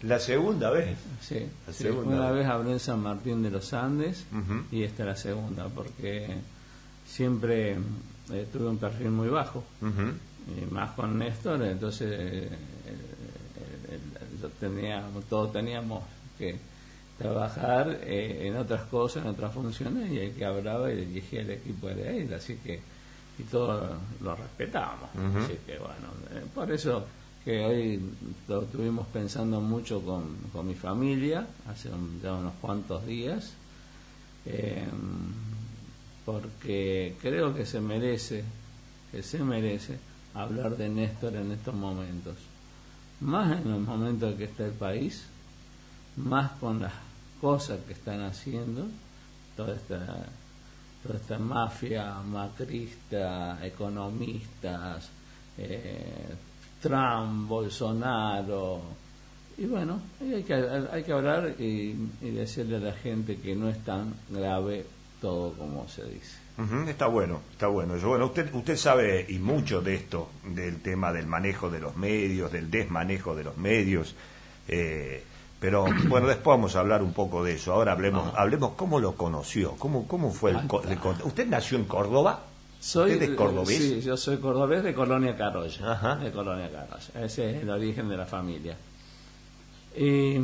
La segunda vez. Sí, La sí, segunda una vez. vez hablé en San Martín de los Andes y esta es la segunda, porque siempre tuve un perfil muy bajo, y más con Néstor, entonces todos teníamos que trabajar en otras cosas, en otras funciones, y el que hablaba y dirigía el equipo era él, así que y todos lo respetábamos. Así que bueno, por eso que hoy lo estuvimos pensando mucho con mi familia hace ya unos cuantos días, porque creo que se merece hablar de Néstor en estos momentos, más en los momentos que está el país, más con las cosas que están haciendo toda esta mafia macrista, economistas, Trump, Bolsonaro, y bueno, hay que hablar y decirle a la gente que no es tan grave todo como se dice. Está bueno, está bueno. Bueno, usted sabe y mucho de esto, del tema del manejo de los medios, del desmanejo de los medios, pero bueno, después vamos a hablar un poco de eso. Ahora hablemos cómo lo conoció, cómo fue ¿Usted nació en Córdoba? ¿Usted es cordobés? Sí, yo soy cordobés de Colonia Carolla. De Colonia Carolla. Ese es el origen de la familia. ¿Y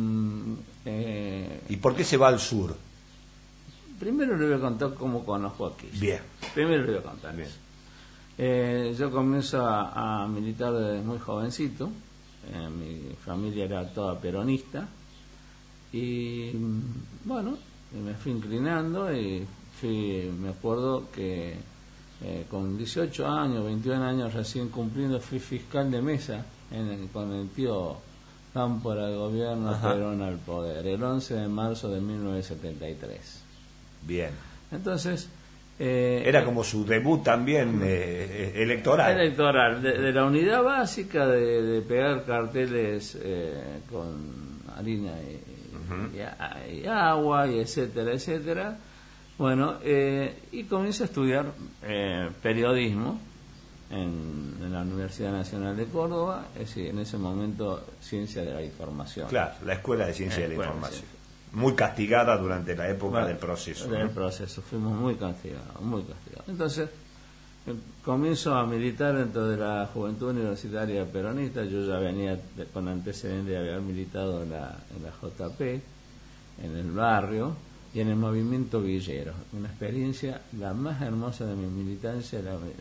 por qué se va al sur? Primero le voy a contar cómo conozco aquí. Bien. Primero le voy a contar eso. Yo comienzo a militar desde muy jovencito. Mi familia era toda peronista. Y bueno, me fui inclinando y me acuerdo que con 18 años, 21 años recién cumpliendo, fui fiscal de mesa con el tío Cámpora al gobierno, Perón al poder, el 11 de marzo de 1973. Bien. Entonces... era como su debut también electoral. Electoral, de la unidad básica de pegar carteles con harina y agua, y etcétera, etcétera. Bueno, y comencé a estudiar periodismo en la Universidad Nacional de Córdoba, es decir, en ese momento Ciencia de la Información. Claro, la Escuela de Ciencia de la Información. Muy castigada durante la época del proceso. Del proceso, fuimos muy castigados, muy castigados. Entonces, comienzo a militar dentro de la Juventud Universitaria Peronista. Yo ya venía con antecedentes de haber militado en la JP, en el barrio y en el movimiento villero. Una experiencia la más hermosa de mi militancia,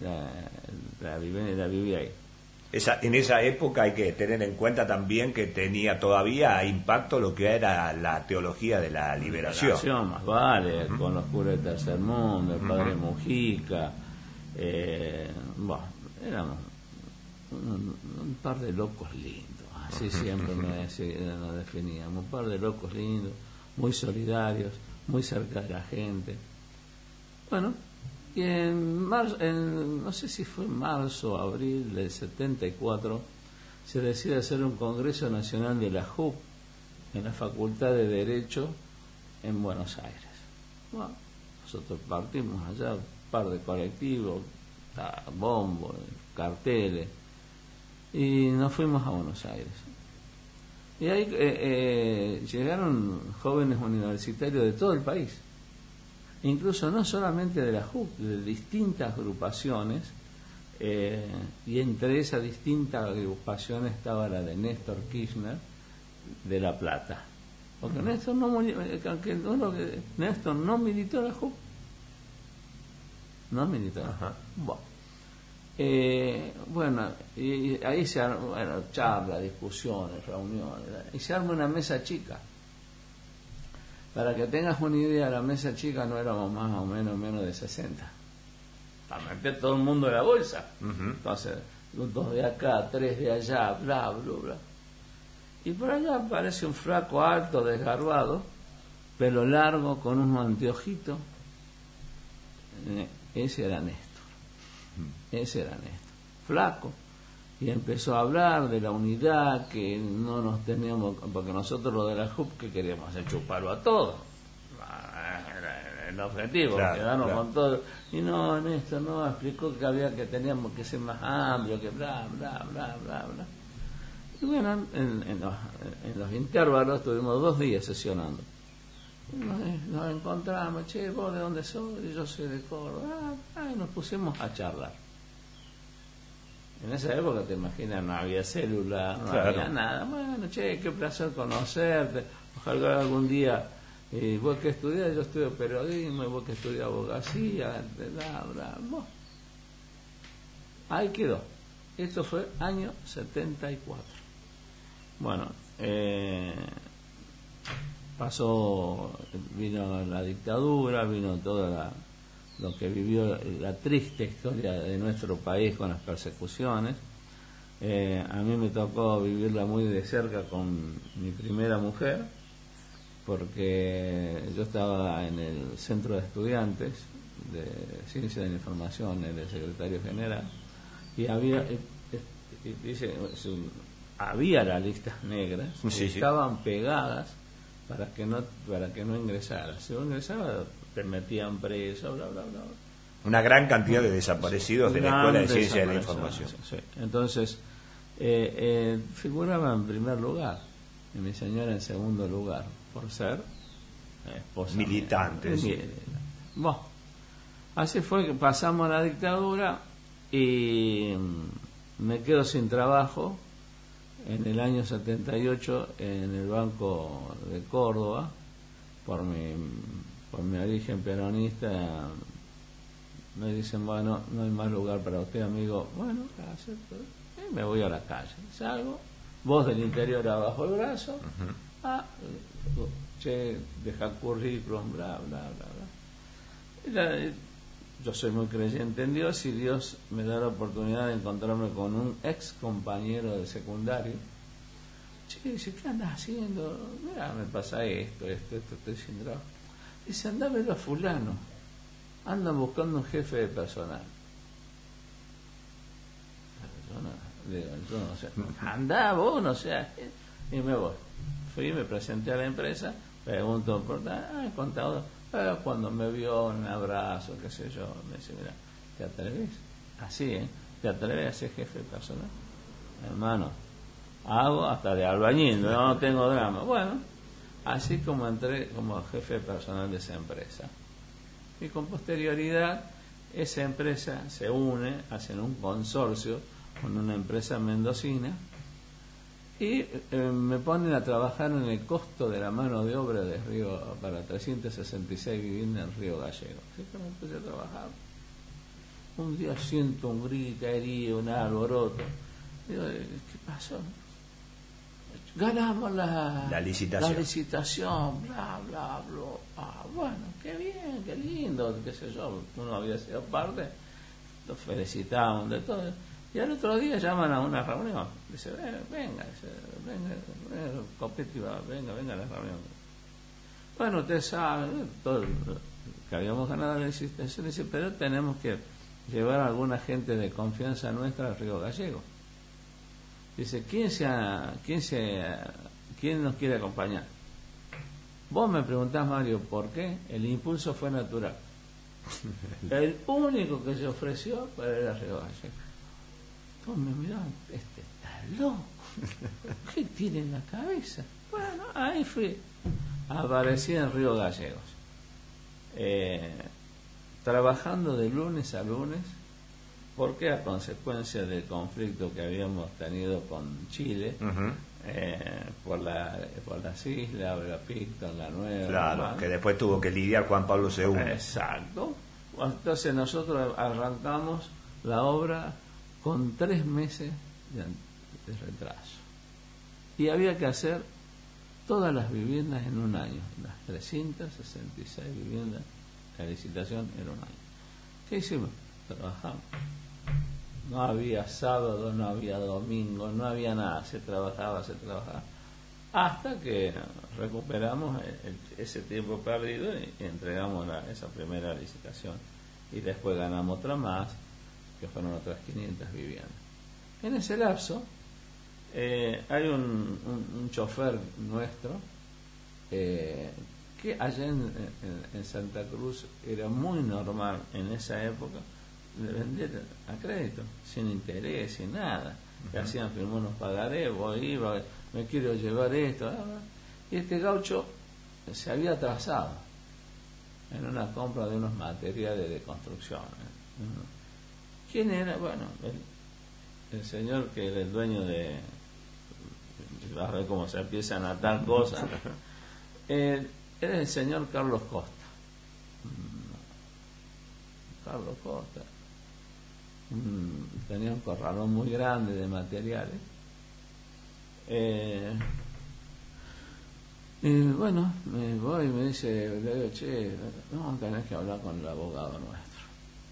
la viví ahí. En esa época hay que tener en cuenta también que tenía todavía impacto lo que era la teología de la liberación. Más vale, con los curas del Tercer Mundo, el padre Mujica. Bueno, éramos un par de locos lindos, así siempre nos definíamos, un par de locos lindos, muy solidarios, muy cerca de la gente. Bueno, y en marzo, no sé si fue marzo o abril del 74, se decide hacer un Congreso Nacional de la JUP en la Facultad de Derecho en Buenos Aires. Bueno, nosotros partimos allá, un par de colectivos, bombos, carteles, y nos fuimos a Buenos Aires. Y ahí llegaron jóvenes universitarios de todo el país, incluso no solamente de la JUP, de distintas agrupaciones, y entre esas distintas agrupaciones estaba la de Néstor Kirchner de La Plata, porque Néstor no militó en la JUP, no militó en la JUP. Bueno, y ahí se arma, charlas, discusiones, reuniones, y se arma una mesa chica. Para que tengas una idea, la mesa chica no éramos más o menos de 60. Para meter todo el mundo en la bolsa. Entonces, 2 de acá, 3 de allá, bla, bla, bla. Y por allá aparece un flaco alto, desgarbado, pelo largo, con unos anteojitos. Ese era Néstor. Flaco. Y empezó a hablar de la unidad, que no nos teníamos, porque nosotros lo de la JUP que queríamos hacer chuparlo a todos, era el objetivo, quedarnos con todo. Y no, Néstor no explicó que teníamos que ser más amplios, que bla, bla, bla, bla, bla. Y bueno, en los intervalos estuvimos 2 días sesionando. Nos encontramos, che, ¿vos de dónde sos? Y yo soy de Córdoba. Y nos pusimos a charlar. En esa época, te imaginas, no había celular, no había nada. Bueno, che, qué placer conocerte. Ojalá algún día, vos que estudiás, yo estudio periodismo, y vos que estudiás abogacía, bla, bla, bla. Ahí quedó. Esto fue año 74. Bueno, vino la dictadura, vino toda lo que vivió, la triste historia de nuestro país con las persecuciones. A mí me tocó vivirla muy de cerca con mi primera mujer, porque yo estaba en el centro de estudiantes de Ciencia de la Información, el secretario general, y había las listas negras, sí, estaban pegadas para que no ingresara. Si vos ingresabas, te metían preso, bla, bla, bla. Una gran cantidad de desaparecidos de la Escuela de Ciencia de la Información. Sí. Entonces, figuraba en primer lugar, y mi señora en segundo lugar, por ser esposa militantes. Bueno, así fue que pasamos la dictadura y me quedo sin trabajo en el año 78 en el Banco de Córdoba por mi origen peronista. Me dicen, bueno, no hay más lugar para usted, amigo. Bueno, gracias. Y me voy a la calle. Salgo, voz del interior abajo el brazo. Che, deja currículum, bla, bla, bla, bla. Yo soy muy creyente en Dios, y Dios me da la oportunidad de encontrarme con un ex compañero de secundario. Che, dice, ¿qué andas haciendo? Mira, me pasa esto, estoy sin trabajo. Dice, andá a ver a fulano. Andan buscando un jefe de personal. Yo no sé. Andá vos, no sé. Y me voy. Fui, me presenté a la empresa, pregunto por contador. Cuando me vio, un abrazo, qué sé yo, me dice, mira, ¿te atreves? Así, ¿te atreves a ser jefe de personal? Hermano, hago hasta de albañil, no tengo drama. Bueno, así como entré como jefe de personal de esa empresa. Y con posterioridad, esa empresa se une, hacen un consorcio con una empresa mendocina, y me ponen a trabajar en el costo de la mano de obra de Río para 366 viviendas en Río Gallego. Así que me empecé a trabajar. Un día siento un griterío, un alboroto. Digo, ¿qué pasó? Ganamos la licitación, bla, bla, bla. Bueno, qué bien, qué lindo, qué sé yo. Uno había sido parte, los felicitaban de todo. Y al otro día llaman a una reunión. Dice, venga, Copetti, venga a la reunión. Bueno, usted sabe todo que habíamos ganado la licitación. Dice, pero tenemos que llevar a alguna gente de confianza nuestra al Río Gallego. Dice, ¿quién nos quiere acompañar? Vos me preguntás, Mario, ¿por qué? El impulso fue natural. El único que se ofreció era Río Gallego. Todos me miraban, este está loco. ¿Qué tiene en la cabeza? Bueno, ahí fui. Aparecí en Río Gallegos. Trabajando de lunes a lunes, porque a consecuencia del conflicto que habíamos tenido con Chile, por las islas, la Picton, la Nueva. Claro, que después tuvo que lidiar Juan Pablo II. Exacto. Entonces nosotros arrancamos la obra con 3 meses de retraso. Y había que hacer todas las viviendas en un año, las 366 viviendas, la licitación en un año. ¿Qué hicimos? Trabajamos. No había sábado, no había domingo, no había nada, se trabajaba, hasta que recuperamos ese tiempo perdido y entregamos esa primera licitación, y después ganamos otra más, que fueron otras 500 viviendas. En ese lapso hay un chofer nuestro que allá en Santa Cruz era muy normal en esa época de vender a crédito, sin interés, sin nada. que hacían firmar unos pagarés, vos iba, me quiero llevar esto, y este gaucho se había atrasado en una compra de unos materiales de construcción. ¿Quién era? Bueno, el señor que era el dueño de... Vas a ver cómo se empiezan a atar cosas. Era el señor Carlos Costa. Carlos Costa. Tenía un corralón muy grande de materiales. Y bueno, me voy y me dice, le digo, che, no, tenés que hablar con el abogado nuestro.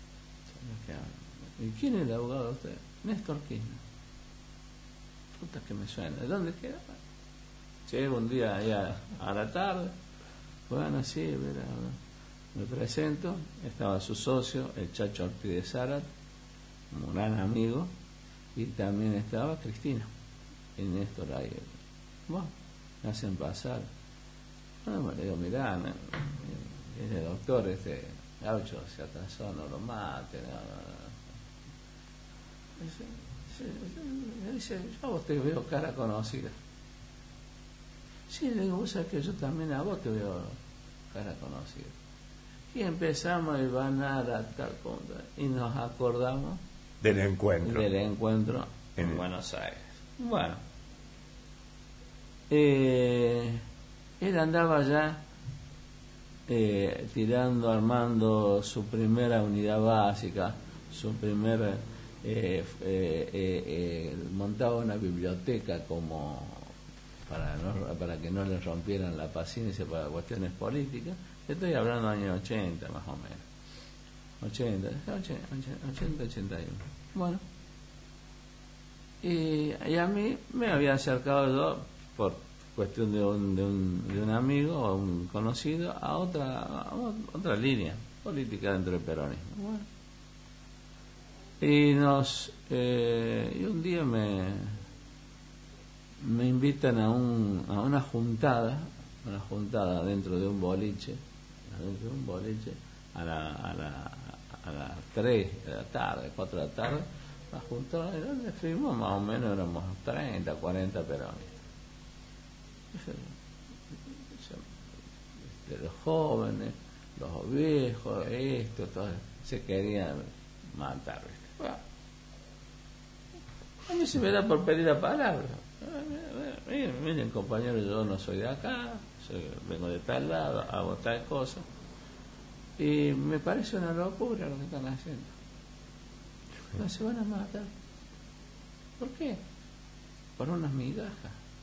¿Y quién es el abogado de usted? Néstor Kirchner. Puta que me suena. ¿De dónde queda? Llego un día allá a la tarde. Bueno, sí, me presento. Estaba su socio, el Chacho Ortiz de Zárate, un gran amigo. Y también estaba Cristina y Néstor ahí. Bueno, me hacen pasar. Bueno, le digo, mirá, el doctor gaucho se atrasó, no lo mate. Me dice, yo a vos te veo cara conocida. Sí, le digo, vos sabés que yo también a vos te veo cara conocida. Y empezamos a ibanar a tal punto y nos acordamos del encuentro en Buenos Aires. Bueno, él andaba ya armando su primera unidad básica, su primer montaba una biblioteca como para que no le rompieran la paciencia para cuestiones políticas. Estoy hablando de años 80 más o menos, 80, 81. Bueno, y a mí me había acercado yo por cuestión de un amigo o un conocido a otra línea política dentro del peronismo. Bueno, y un día me invitan a una juntada dentro de un boliche a las 3 de la tarde, 4 de la tarde. La juntada, donde fuimos más o menos éramos 30, 40 peronistas. Los jóvenes, los viejos, todos se querían matar. Bueno, a mí se me da por pedir la palabra. Miren, compañeros, yo no soy de acá, vengo de tal lado, hago tal cosa. Y me parece una locura lo que están haciendo. No se van a matar. ¿Por qué? Por unas migajas.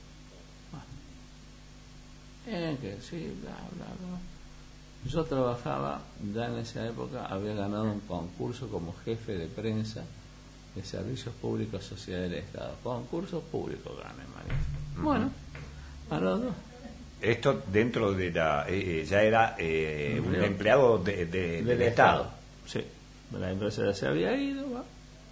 Que sí, bla, bla, bla. Yo trabajaba, ya en esa época, había ganado un concurso como jefe de prensa de Servicios Públicos Sociedad del Estado. Concursos públicos gané, María. Bueno, a los dos. Esto dentro de ya era un empleado del Estado. Sí, la empresa ya se había ido, ¿va?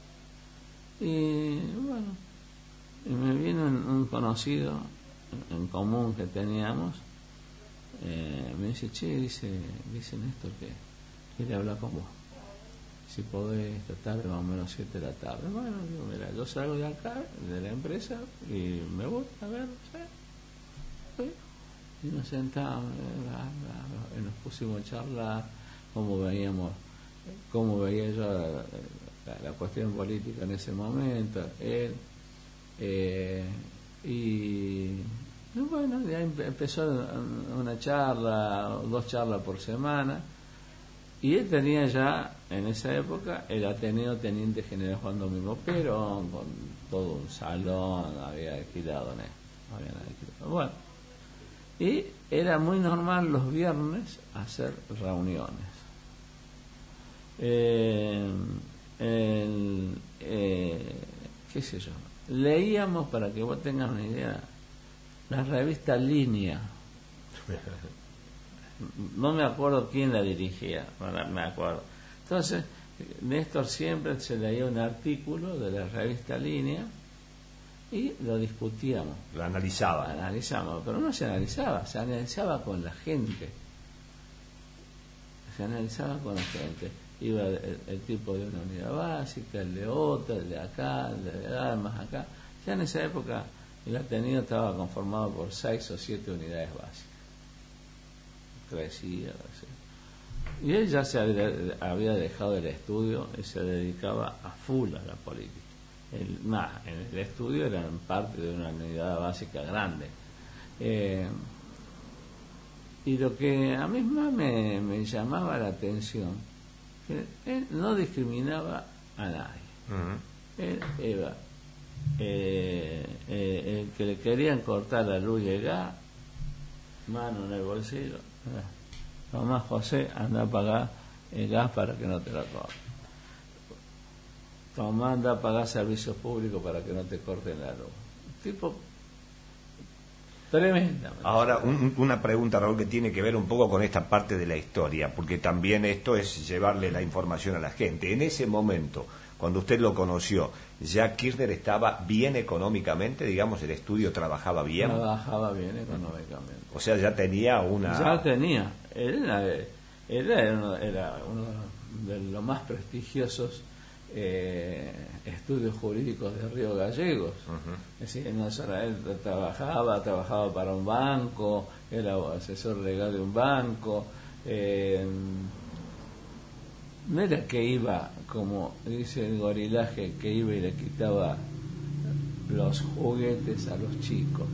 Y bueno, y me vino un conocido en común que teníamos, me dice, che, dice Néstor que quiere hablar con vos, si podés esta tarde más o menos 7 de la tarde. Bueno, digo, mira, yo salgo de acá, de la empresa, y me voy a ver, ¿sí? Y nos sentamos y nos pusimos a charlar cómo veía yo la cuestión política en ese momento, él, y bueno, ya empezó una charla, 2 charlas por semana, y él tenía ya en esa época el Ateneo Teniente General Juan Domingo Perón, con todo un salón, había alquilado en él, bueno, y era muy normal los viernes hacer reuniones. Qué sé yo, leíamos, para que vos tengas una idea, la revista Línea. No me acuerdo quién la dirigía, no me acuerdo. Entonces Néstor siempre se leía un artículo de la revista Línea y lo discutíamos. Lo analizaba. Analizamos, pero no se analizaba, se analizaba con la gente. iba el tipo de una unidad básica, el de otra, el de acá, el de allá, más acá. Ya en esa época el Ateneo estaba conformado por 6 o 7 unidades básicas. Crecía, así. Y él ya se había dejado el estudio y se dedicaba a full a la política. En el estudio eran parte de una unidad básica grande. Y lo que a mí más me llamaba la atención, que él no discriminaba a nadie. Él era el que le querían cortar la luz y el gas, mano en el bolsillo. Tomás, José, anda a pagar el gas para que no te lo corten. Tomás, anda a pagar servicios públicos para que no te corten la luz. Tipo tremenda. Ahora, una pregunta, Raúl, que tiene que ver un poco con esta parte de la historia, porque también esto es llevarle la información a la gente. En ese momento, cuando usted lo conoció, ¿ya Kirchner estaba bien económicamente? Digamos, ¿el estudio trabajaba bien? Trabajaba bien económicamente. O sea, ya tenía una... Ya tenía. Él era uno de los más prestigiosos estudios jurídicos de Río Gallegos. Es decir, no solo él trabajaba para un banco, era asesor legal de un banco. No era que iba, como dice el gorilaje, que iba y le quitaba los juguetes a los chicos.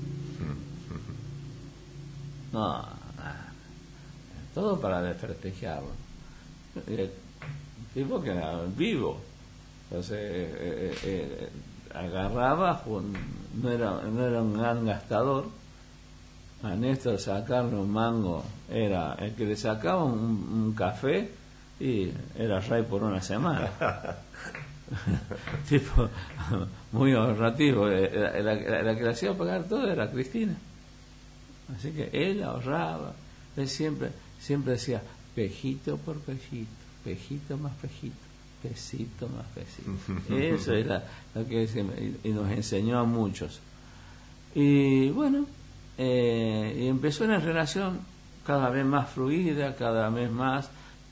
No, todo para desprestigiarlo. El tipo que era vivo, entonces agarraba, no era un gran gastador. A Néstor sacarle un mango era el que le sacaba un café y era rey por una semana. Tipo muy ahorrativo. La que le hacía pagar todo era Cristina. Así que él ahorraba. Él siempre decía pejito por pejito, pejito más pejito, pesito más pesito. Eso era lo que decía, y nos enseñó a muchos. Y bueno, y empezó una relación cada vez más fluida, cada vez más.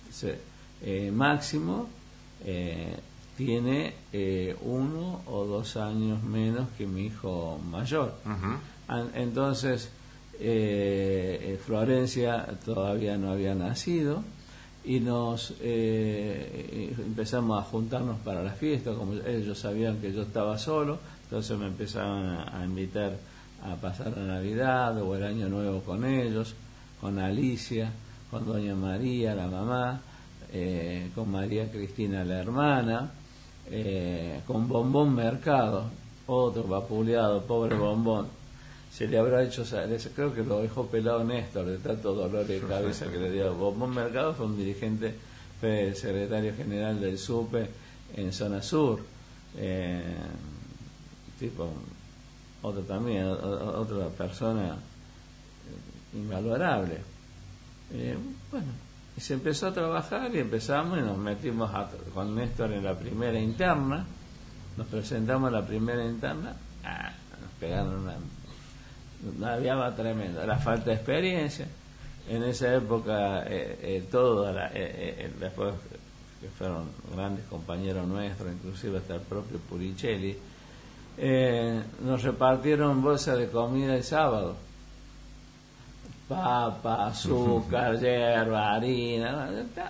Máximo tiene 1 o 2 años menos que mi hijo mayor. Entonces Florencia todavía no había nacido y nos empezamos a juntarnos para la fiesta. Como ellos sabían que yo estaba solo, entonces me empezaban a invitar a pasar la Navidad o el Año Nuevo con ellos, con Alicia, con Doña María, la mamá, con María Cristina, la hermana, con Bombón Mercado, otro vapuleado, pobre Bombón. Se le habrá hecho, creo que lo dejó pelado Néstor de tanto dolor de cabeza que le dio. Bombón Mercado fue un dirigente, fue el secretario general del SUPE en zona sur, tipo otro también, otra persona invalorable. Bueno, y se empezó a trabajar y empezamos y nos metimos con Néstor en la primera interna, nos presentamos a la primera interna, nos pegaron una viaba tremenda, la falta de experiencia. En esa época después que fueron grandes compañeros nuestros, inclusive hasta el propio Puricelli, nos repartieron bolsas de comida el sábado, papa, azúcar, hierba, harina,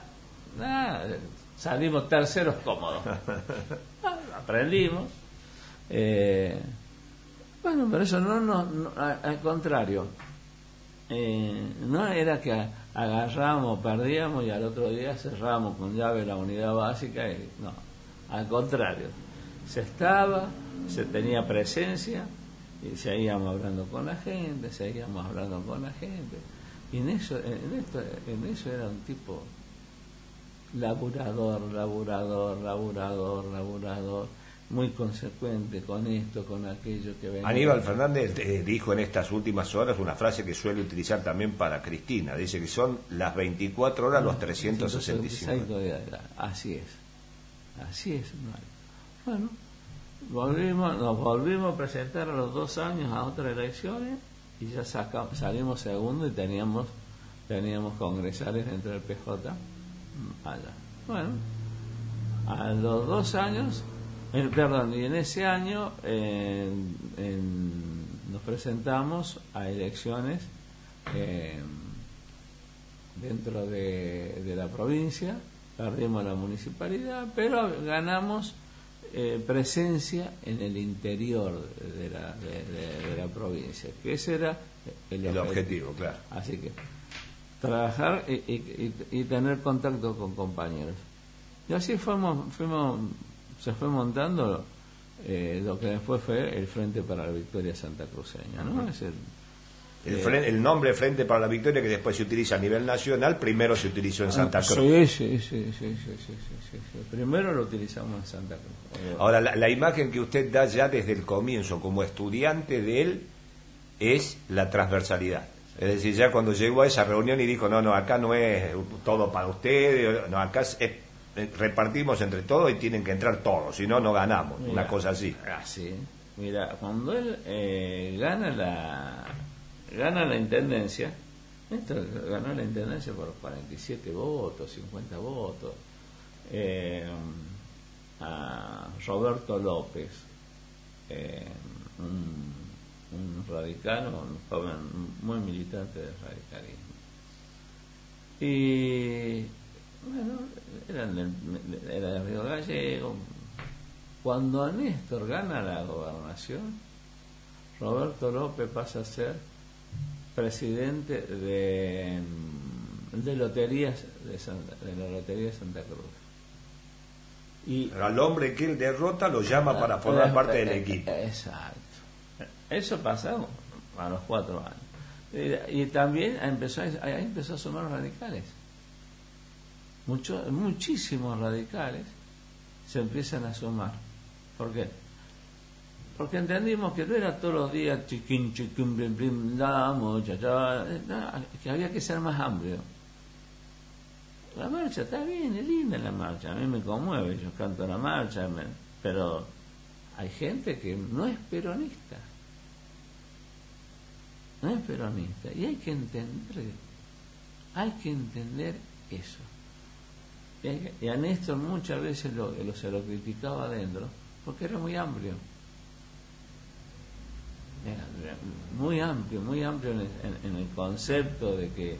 salimos terceros cómodos. Aprendimos. Bueno, pero eso no, al contrario, no era que agarramos, perdíamos y al otro día cerramos con llave la unidad básica, no, al contrario, se tenía presencia y seguíamos hablando con la gente, y en eso era un tipo laburador, muy consecuente con esto, con aquello que venía. Aníbal Fernández dijo en estas últimas horas una frase que suele utilizar también para Cristina. Dice que son las 24 horas los 365 días. Así es. Bueno, nos volvimos a presentar a los 2 años a otras elecciones y ya salimos segundo y teníamos congresales dentro del PJ allá. Bueno, a los 2 años, perdón, y en ese año nos presentamos a elecciones dentro de la provincia, perdimos la municipalidad, pero ganamos presencia en el interior de la provincia, que ese era el objetivo, claro. Así que trabajar y tener contacto con compañeros. Y así se fue montando lo que después fue el Frente para la Victoria Santacruceña, ¿no? Es el nombre Frente para la Victoria, que después se utiliza a nivel nacional, primero se utilizó en Santa Cruz. Sí. Primero lo utilizamos en Santa Cruz. Ahora, la imagen que usted da ya desde el comienzo como estudiante de él es la transversalidad. Es decir, ya cuando llegó a esa reunión y dijo, no, acá no es todo para ustedes, no, acá repartimos entre todos y tienen que entrar todos, si no, no ganamos. Mira, una cosa así. Así. Mira, cuando él gana la intendencia, esto ganó la intendencia por 47 votos, 50 votos, a Roberto López, un radical, un joven muy militante del radicalismo. Y bueno, era de Río Gallego. Cuando Néstor gana la gobernación, Roberto López pasa a ser presidente de loterías de la Lotería de Santa Cruz. Y al hombre que él derrota lo llama para formar parte del equipo. Exacto. Eso pasó a los 4 años. Y también ahí empezó a sumar los radicales. Muchísimos radicales se empiezan a sumar. ¿Por qué? Porque entendimos que no era todos los días chiquín, blim, blim, que había que ser más amplio. La marcha está bien, es linda la marcha, a mí me conmueve, yo canto la marcha, pero hay gente que no es peronista. No es peronista, y hay que entender eso. Y a Néstor muchas veces se lo criticaba adentro porque era muy amplio. Era muy amplio en el concepto de que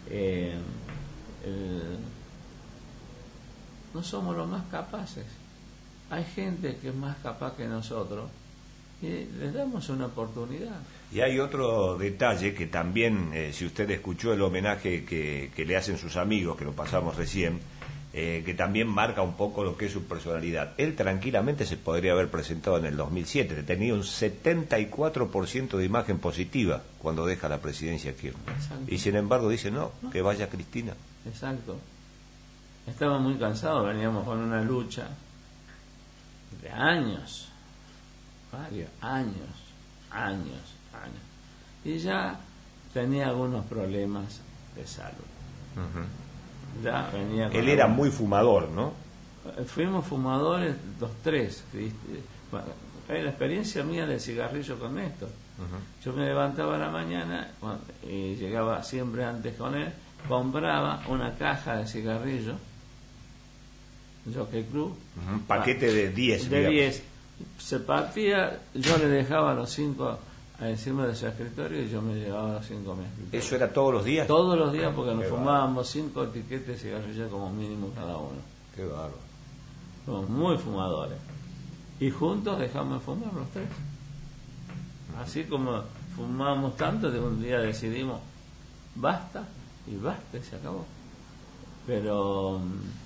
no somos los más capaces. Hay gente que es más capaz que nosotros y les damos una oportunidad. Y hay otro detalle que también, si usted escuchó el homenaje que le hacen sus amigos, que lo pasamos recién, que también marca un poco lo que es su personalidad. Él tranquilamente se podría haber presentado en el 2007, tenía un 74% de imagen positiva cuando deja la presidencia Kirchner. Exacto. Y sin embargo dice, no, que vaya Cristina. Exacto. Estaba muy cansado, veníamos con una lucha de años, varios años. Y ya tenía algunos problemas de salud. Uh-huh. Ya venía. Él era muy fumador, ¿no? Fuimos fumadores los tres. Bueno, la experiencia mía del cigarrillo con Néstor. Uh-huh. Yo me levantaba a la mañana y llegaba siempre antes con él, compraba una caja de cigarrillos, Jockey Club, un paquete de 10. De 10. Se partía, yo le dejaba los 5 encima de su escritorio y yo me llevaba los 5 a mi escritorio. ¿Eso era todos los días? Todos los días, porque nos fumábamos 5 etiquetes de cigarrillos como mínimo cada uno. Qué bárbaro. Somos muy fumadores. Y juntos dejamos de fumar los tres. Así como fumábamos tanto, de un día decidimos, basta, y se acabó. Pero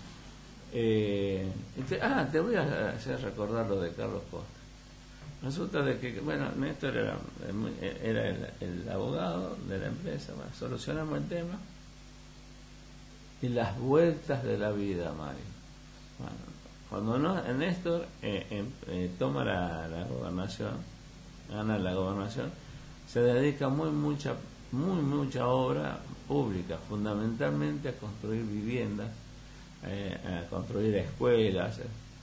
te voy a hacer recordar lo de Carlos Costa. Resulta de que, bueno, Néstor era el abogado de la empresa. Bueno, solucionamos el tema y las vueltas de la vida, Mario. Bueno, cuando Néstor toma la gobernación, gana la gobernación, se dedica mucha obra pública, fundamentalmente a construir viviendas, a construir escuelas,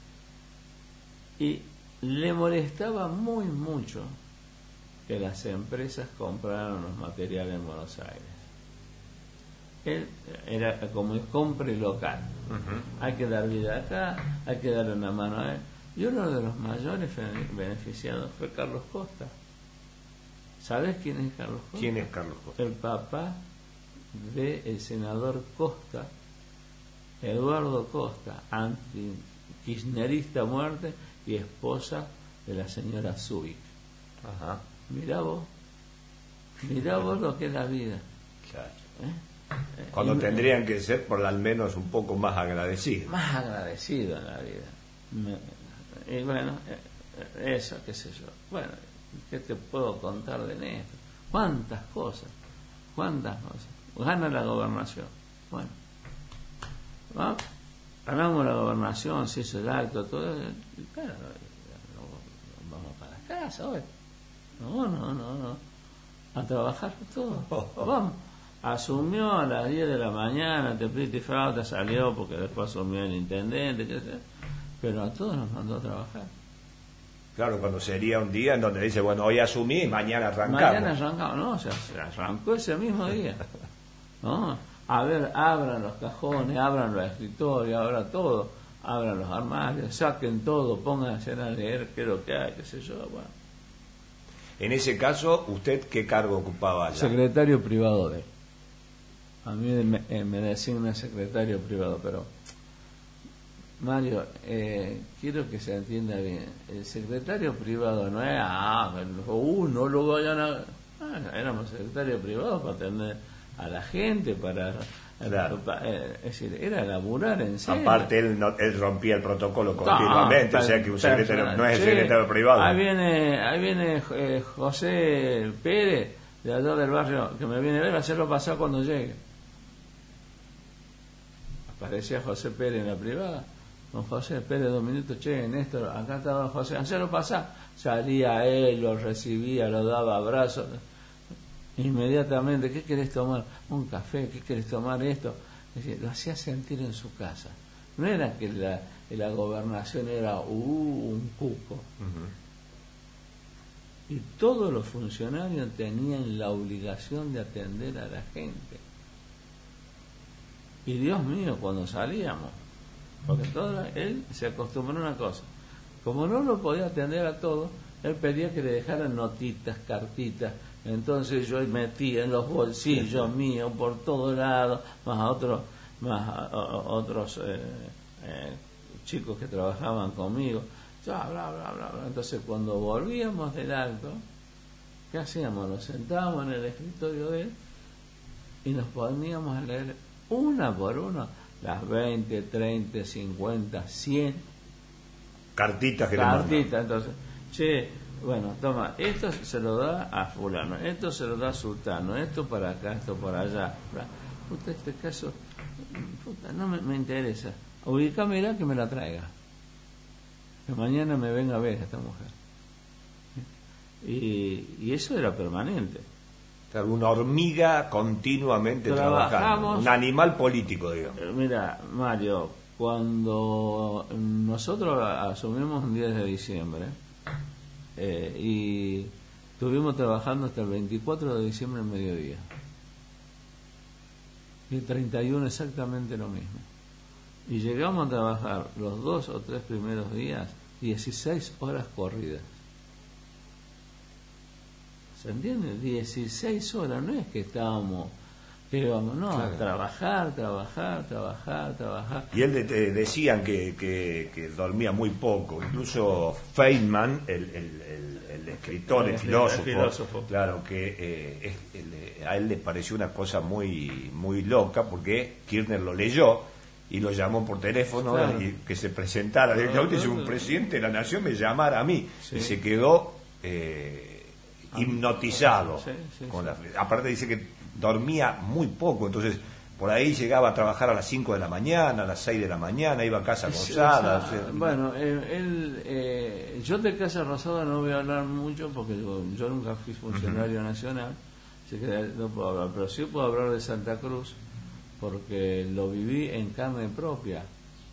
y le molestaba mucho que las empresas compraran los materiales en Buenos Aires. él era como el compre local. Hay que dar vida acá, hay que darle una mano a él. Y uno de los mayores beneficiados fue Carlos Costa. ¿Sabes quién es Carlos Costa? ¿Quién es Carlos Costa? El papá del senador Costa, Eduardo Costa, anti-kirchnerista a muerte y esposa de la señora Zubik. Ajá. Mirá vos lo que es la vida. Claro. Cuando tendrían que ser por al menos un poco más agradecidos. Más agradecido en la vida. Y bueno, eso, qué sé yo. Bueno, ¿qué te puedo contar de Néstor? ¿Cuántas cosas? Gana la gobernación. Bueno, ¿no? Ganamos la gobernación, se hizo el acto, todo. Y claro, vamos para la casa hoy. No. A trabajar todo. Vamos. Asumió a las 10 de la mañana, Teplita y Flauta salió porque después asumió el intendente, qué sé, pero a todos nos mandó a trabajar. Claro, cuando sería un día en donde dice, bueno, hoy asumí y mañana arrancamos. No, o sea, se arrancó ese mismo día. ¿No? A ver, abran los cajones, abran los escritorios, abran todo, abran los armarios, saquen todo, pónganse a leer qué es lo que hay, qué sé yo, bueno. En ese caso, ¿usted qué cargo ocupaba allá? Secretario privado de él. A mí me designa secretario privado, pero Mario, quiero que se entienda bien. El secretario privado no es, no lo vayan a... éramos secretario privado para atender a la gente, Claro. Es decir, era laburar en serio. Aparte, él rompía el protocolo continuamente, o sea que un secretario no es el secretario privado. Ahí viene José Pérez, de allá del barrio, que me viene a ver, hacerlo pasar cuando llegue. Aparecía José Pérez en la privada. Don José, espere 2 minutos, Néstor, acá está don José, hacerlo pasar. Salía él, lo recibía, lo daba abrazos. Inmediatamente, ¿qué querés tomar? Un café, ¿qué querés tomar? Esto. Es decir, lo hacía sentir en su casa. No era que la gobernación era un cupo. Y todos los funcionarios tenían la obligación de atender a la gente. Y Dios mío, cuando salíamos, porque él se acostumbró a una cosa, como no lo podía atender a todo, él pedía que le dejaran notitas, cartitas. Entonces yo metía en los bolsillos míos por todos lados, más a otros chicos que trabajaban conmigo, bla, bla, bla, bla. Entonces cuando volvíamos del acto, ¿qué hacíamos? Nos sentábamos en el escritorio de él y nos poníamos a leer una por una las 20, 30, 50, 100 cartitas que entonces, bueno, toma, esto se lo da a fulano, esto se lo da a sultano, esto para acá, esto para allá. Puta, este caso, no me interesa. Ubícamela que me la traiga. Que mañana me venga a ver esta mujer. Y eso era permanente. Una hormiga continuamente trabajando. Un animal político, digamos. Mira, Mario, cuando nosotros asumimos un 10 de diciembre, y estuvimos trabajando hasta el 24 de diciembre al mediodía, y el 31 exactamente lo mismo, y llegamos a trabajar los 2 o 3 primeros días 16 horas corridas. ¿Se entiende? 16 horas, no es que estábamos, íbamos, no, claro. trabajar. Y él decían que dormía muy poco, incluso Feynman, el escritor, el filósofo, claro, que a él le pareció una cosa muy, muy loca, porque Kirchner lo leyó y lo llamó por teléfono, claro, y que se presentara directamente, si un presidente de la nación me llamara a mí, sí. Y se quedó hipnotizado. Sí. Aparte dice que dormía muy poco, entonces por ahí llegaba a trabajar a las 5 de la mañana, a las 6 de la mañana, iba a Casa Rosada. Bueno, yo de Casa Rosada no voy a hablar mucho porque yo nunca fui funcionario nacional, así que no puedo hablar, pero sí puedo hablar de Santa Cruz porque lo viví en carne propia,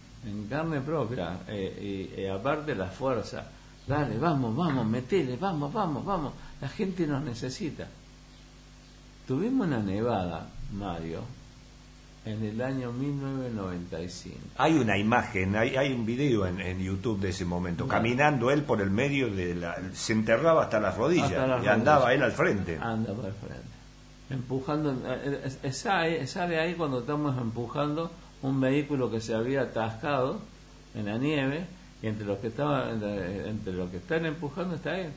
y aparte la fuerza. Dale, vamos, metele, vamos, la gente nos necesita. Tuvimos una nevada, Mario, en el año 1995. Hay una imagen, hay un video en YouTube de ese momento, caminando él por el medio se enterraba hasta las rodillas, y andaba él al frente. Anda por el frente, empujando, sale ahí cuando estamos empujando un vehículo que se había atascado en la nieve, y entre los que están empujando está él.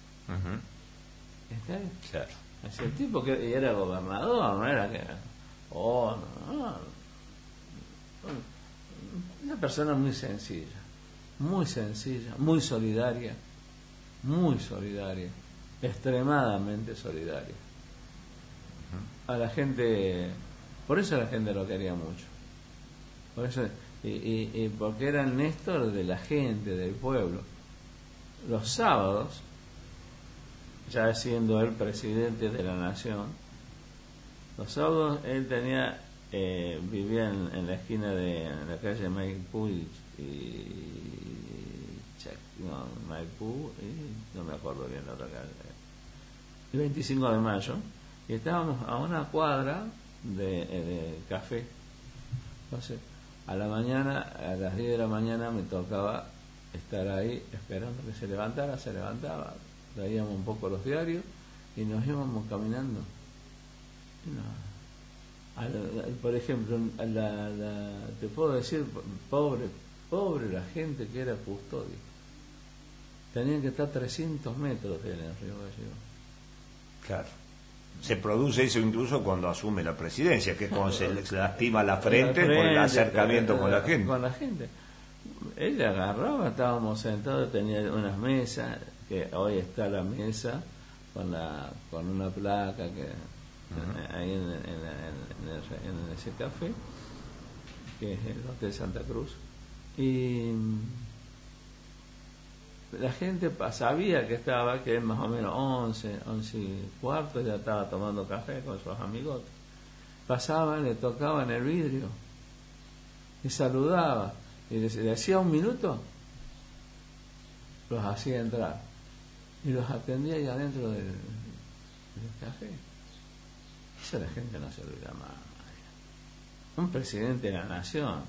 Está él. Claro. Es el tipo que era gobernador, no era que... Una persona muy sencilla, muy solidaria, extremadamente solidaria. A la gente, por eso la gente lo quería mucho. Por eso, y porque era el Néstor de la gente, del pueblo. Los sábados, ya siendo él presidente de la nación, los sábados él vivía en la esquina de la calle Maipú Maipú y no me acuerdo bien la otra calle, el 25 de mayo, y estábamos a una cuadra de café. Entonces, a la mañana, a las 10 de la mañana me tocaba estar ahí esperando que se levantaba, traíamos un poco los diarios y nos íbamos caminando. Por ejemplo, te puedo decir, pobre la gente que era custodia. Tenían que estar 300 metros de él en Río Gallegos. Claro. Se produce eso incluso cuando asume la presidencia, que es cuando se lastima la frente por el acercamiento con la gente. Con la gente. Él agarraba, estábamos sentados, tenía unas mesas, que hoy está la mesa con una placa que ahí en ese café, que es el Hotel Santa Cruz, y la gente sabía que es más o menos 11 y cuarto, ya estaba tomando café con sus amigos. Pasaban, le tocaban el vidrio y saludaba, y le hacía un minuto, los hacía entrar y los atendía ahí adentro del café. Eso la gente no se olvida más. Un presidente de la nación,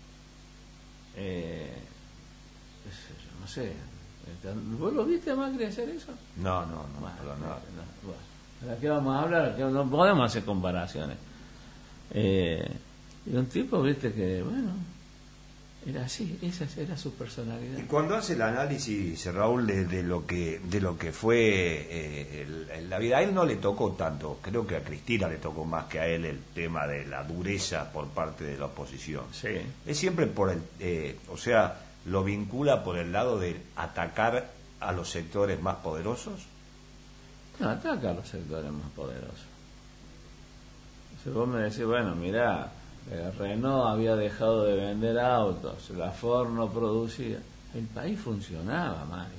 no sé, ¿vos lo viste a Macri hacer eso? No. ¿De qué vamos a hablar? Que no podemos hacer comparaciones. Y un tipo, viste, que bueno, era así, esa era su personalidad. Y cuando hace el análisis, Raúl, de lo que fue la vida, a él no le tocó tanto, creo que a Cristina le tocó más que a él el tema de la dureza por parte de la oposición. Sí. Es siempre lo vincula por el lado de atacar a los sectores más poderosos. No, ataca a los sectores más poderosos. Si vos me decís, bueno, mirá, Renault había dejado de vender autos, la Ford no producía, el país funcionaba, Mario.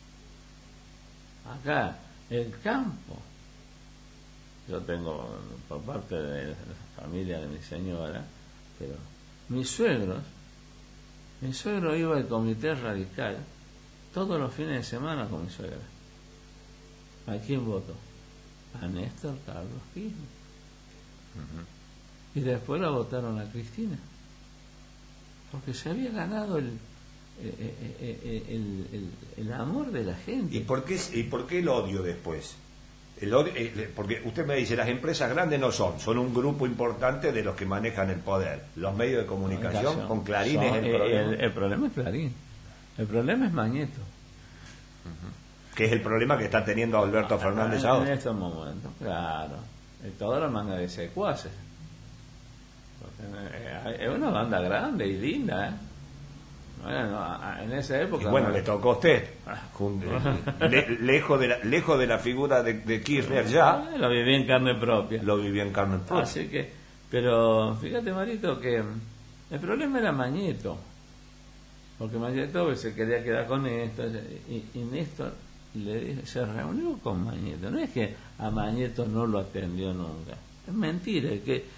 Acá, el campo, yo tengo por parte de la familia de mi señora, pero mi suegro iba al comité radical todos los fines de semana con mi suegra. ¿A quién votó? A Néstor Carlos Kirchner. Y después la votaron a Cristina, porque se había ganado el amor de la gente. ¿Y por qué el odio después? El odio, porque usted me dice, las empresas grandes no son un grupo importante de los que manejan el poder. Los medios de comunicación con Clarín es el problema. El problema es Clarín. El problema es Mañeto. Que es el problema que está teniendo Alberto Fernández ahora. En estos momentos, claro. Toda la manga de secuaces. Es una banda grande y linda, ¿eh? Bueno, en esa época... Y bueno, le tocó a usted. Lejos de la figura de Kirchner ya. Lo viví en carne propia. Así que, pero fíjate, Marito, que el problema era Mañeto. Porque Mañeto se quería quedar con Néstor. Y Néstor se reunió con Mañeto. No es que a Mañeto no lo atendió nunca. Es mentira.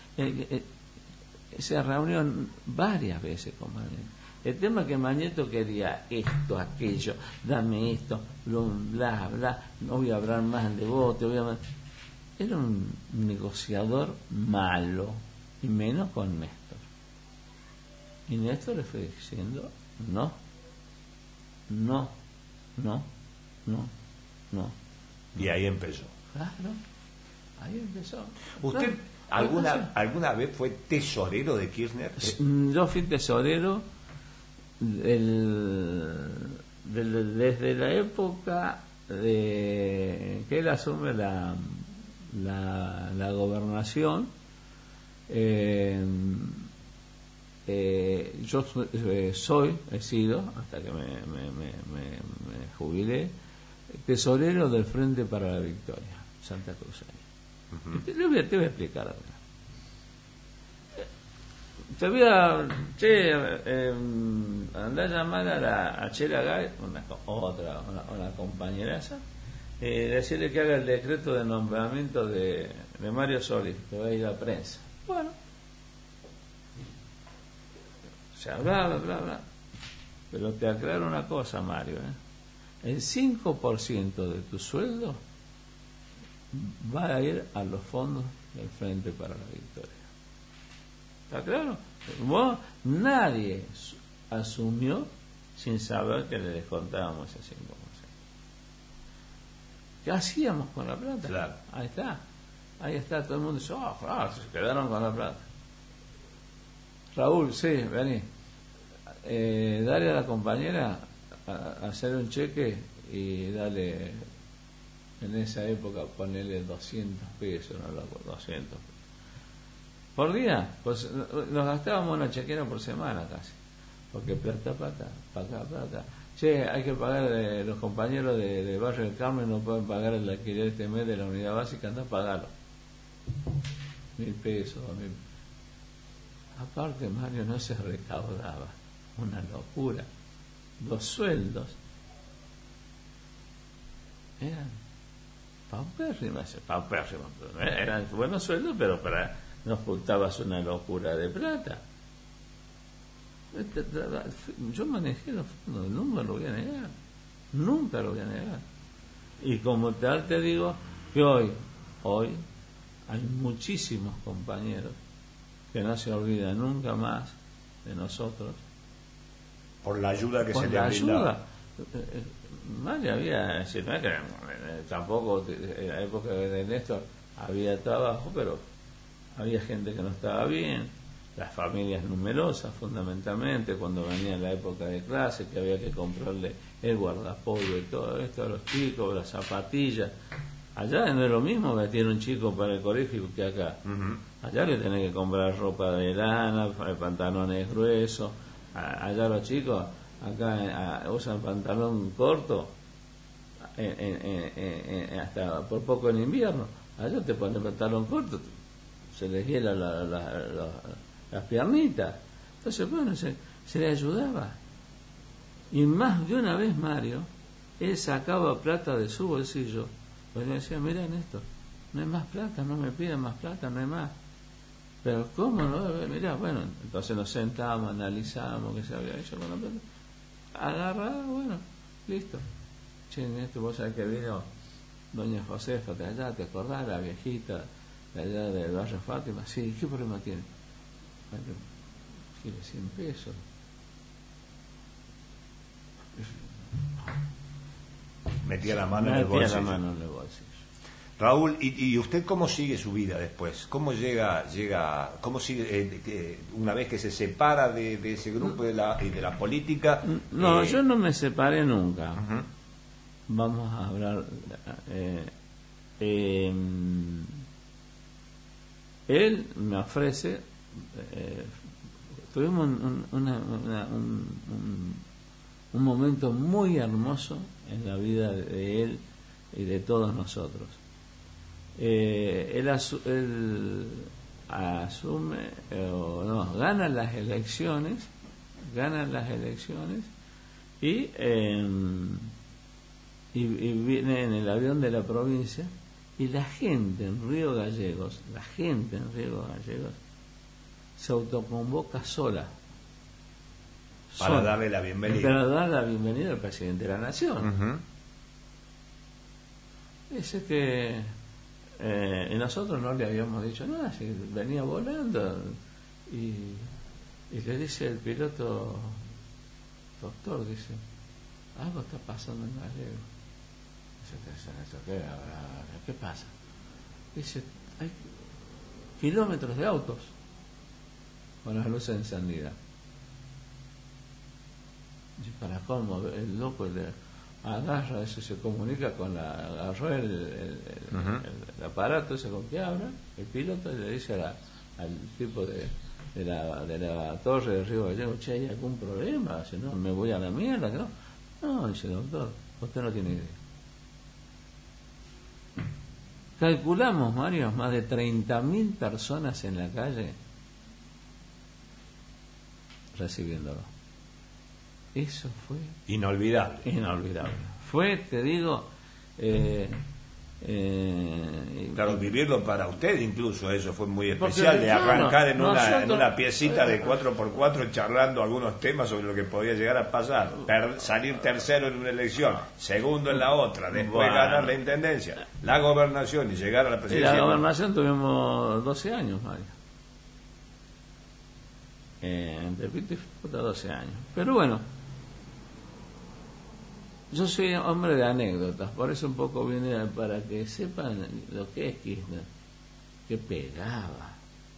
Se reunió varias veces con Mañeto. El tema es que Mañeto quería esto, aquello, dame esto, bla, bla, no voy a hablar más de vos, Era un negociador malo, y menos con Néstor. Y Néstor le fue diciendo no, no, no, no, no. Y ahí empezó. Claro, ahí empezó. ¿Usted alguna vez fue tesorero de Kirchner? Yo fui tesorero desde la época de que él asume la gobernación. Yo he sido, hasta que me jubilé, tesorero del Frente para la Victoria, Santa Cruz. Te voy a explicar ahora. Andá a llamar a Chela Gay, una compañeraza, decirle que haga el decreto de nombramiento de Mario Solís, que va a ir a prensa. Bueno, o sea, bla. Pero te aclaro una cosa, Mario, el 5% de tu sueldo va a ir a los fondos del Frente para la Victoria. ¿Está claro? Nadie asumió sin saber que le descontábamos ese 5%. ¿Qué hacíamos con la plata? Claro. Ahí está, todo el mundo dice, se quedaron con la plata. Raúl, sí, vení. Dale a la compañera a hacer un cheque y dale, en esa época, ponerle 200 pesos, no loco, 200 pesos. Por día, pues nos gastábamos una chequera por semana casi, porque plata, plata. Che, hay que pagar, los compañeros de Barrio del Carmen no pueden pagar el alquiler este mes de la unidad básica, anda a pagarlo. 1.000 pesos, 2.000. Aparte, Mario, no se recaudaba, una locura. Los sueldos eran paupérrimos, eran buenos sueldos, pero nos juntabas una locura de plata. Yo manejé los fondos, nunca lo voy a negar. Y como tal te digo que hoy hay muchísimos compañeros que no se olvidan nunca más de nosotros por la ayuda que se le brindaba. Mario había, tampoco en la época de Néstor había trabajo, pero había gente que no estaba bien, las familias numerosas fundamentalmente, cuando venía la época de clase, que había que comprarle el guardapolvo y todo esto a los chicos, las zapatillas. Allá no es lo mismo vestir un chico para el colegio que acá. Allá le tenés que comprar ropa de lana, pantalones gruesos. Allá los chicos acá usan pantalón corto hasta por poco en invierno. Allá te ponen pantalón corto, se les hiela las piernitas. Entonces, bueno, se le ayudaba. Y más de una vez, Mario, él sacaba plata de su bolsillo, pues le decía, mira, Néstor, no hay más plata, no me pidan más plata, no hay más. Pero ¿cómo no? Mirá, bueno, entonces nos sentábamos, analizábamos qué se había hecho con la plata. Agarraba, bueno, listo. Che, Néstor, vos sabés que vino doña Josefa de allá, ¿te acordás? La viejita de allá del barrio Fátima. Sí, ¿qué problema tiene? Bueno, quiere 100 pesos. Metía la mano en el bolsillo. Raúl, ¿y usted cómo sigue su vida después? ¿Cómo cómo sigue una vez que se separa de ese grupo y de la política? No, yo no me separé nunca. Vamos a hablar. Él me ofrece. Tuvimos un momento muy hermoso en la vida de él y de todos nosotros. Él asume, gana las elecciones y viene en el avión de la provincia, y la gente en Río Gallegos se autoconvoca sola para darle la bienvenida al presidente de la nación. Dice que y nosotros no le habíamos dicho nada, si venía volando, y le dice el piloto, doctor, dice, algo está pasando en Gallego. Dice, ¿qué pasa? Dice, hay kilómetros de autos con las luces encendidas. Y para cómo, el loco le agarra eso, se comunica con agarró el aparato ese con que habla, el piloto, y le dice al tipo de la torre de Río Gallego, che, ¿hay algún problema? Dice, no, me voy a la mierda, ¿no? No, dice, doctor, usted no tiene idea. Calculamos, Mario, más de 30.000 personas en la calle recibiéndolo. Eso fue inolvidable. Fue, te digo, claro, vivirlo para usted incluso, eso fue muy especial, de arrancar en una piecita de 4x4 charlando algunos temas sobre lo que podía llegar a pasar, salir tercero en una elección, segundo en la otra, después ganar la intendencia, la gobernación y llegar a la presidencia. Y la gobernación tuvimos 12 años, Mario. Entre pito y flauta 12 años. Pero bueno, yo soy hombre de anécdotas, por eso un poco viene para que sepan lo que es Kirchner, que pegaba.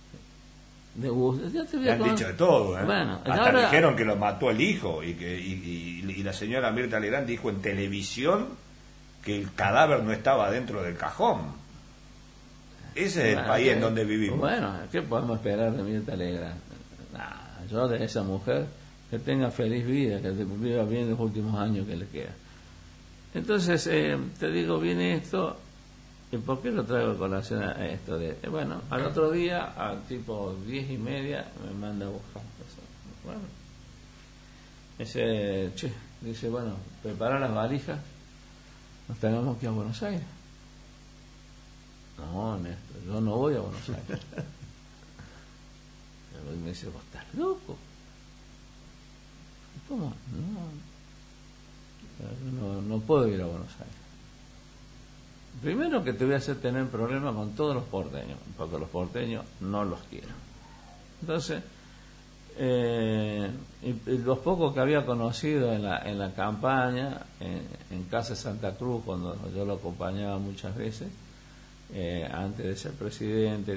Ya te han dicho de todo, ¿eh? Bueno, hasta ahora dijeron que lo mató el hijo y la señora Mirta Legrand dijo en televisión que el cadáver no estaba dentro del cajón. Ese es el país en donde vivimos. Bueno, ¿qué podemos esperar de Mirta Legrand? Yo de esa mujer, que tenga feliz vida, que viva bien los últimos años que le quedan. Entonces, te digo, viene esto, ¿y por qué lo traigo a colación a esto? Bueno, al otro día, a tipo 10:30, me manda a buscar. Bueno, dice, bueno, prepara las valijas, nos tenemos que ir a Buenos Aires. No, Néstor, yo no voy a Buenos Aires. Y me dice, ¿vos estás loco? ¿Cómo? No puedo ir a Buenos Aires. Primero que te voy a hacer tener problemas con todos los porteños, porque los porteños no los quiero. Entonces, y los pocos que había conocido en la campaña, en Casa de Santa Cruz, cuando yo lo acompañaba muchas veces, antes de ser presidente,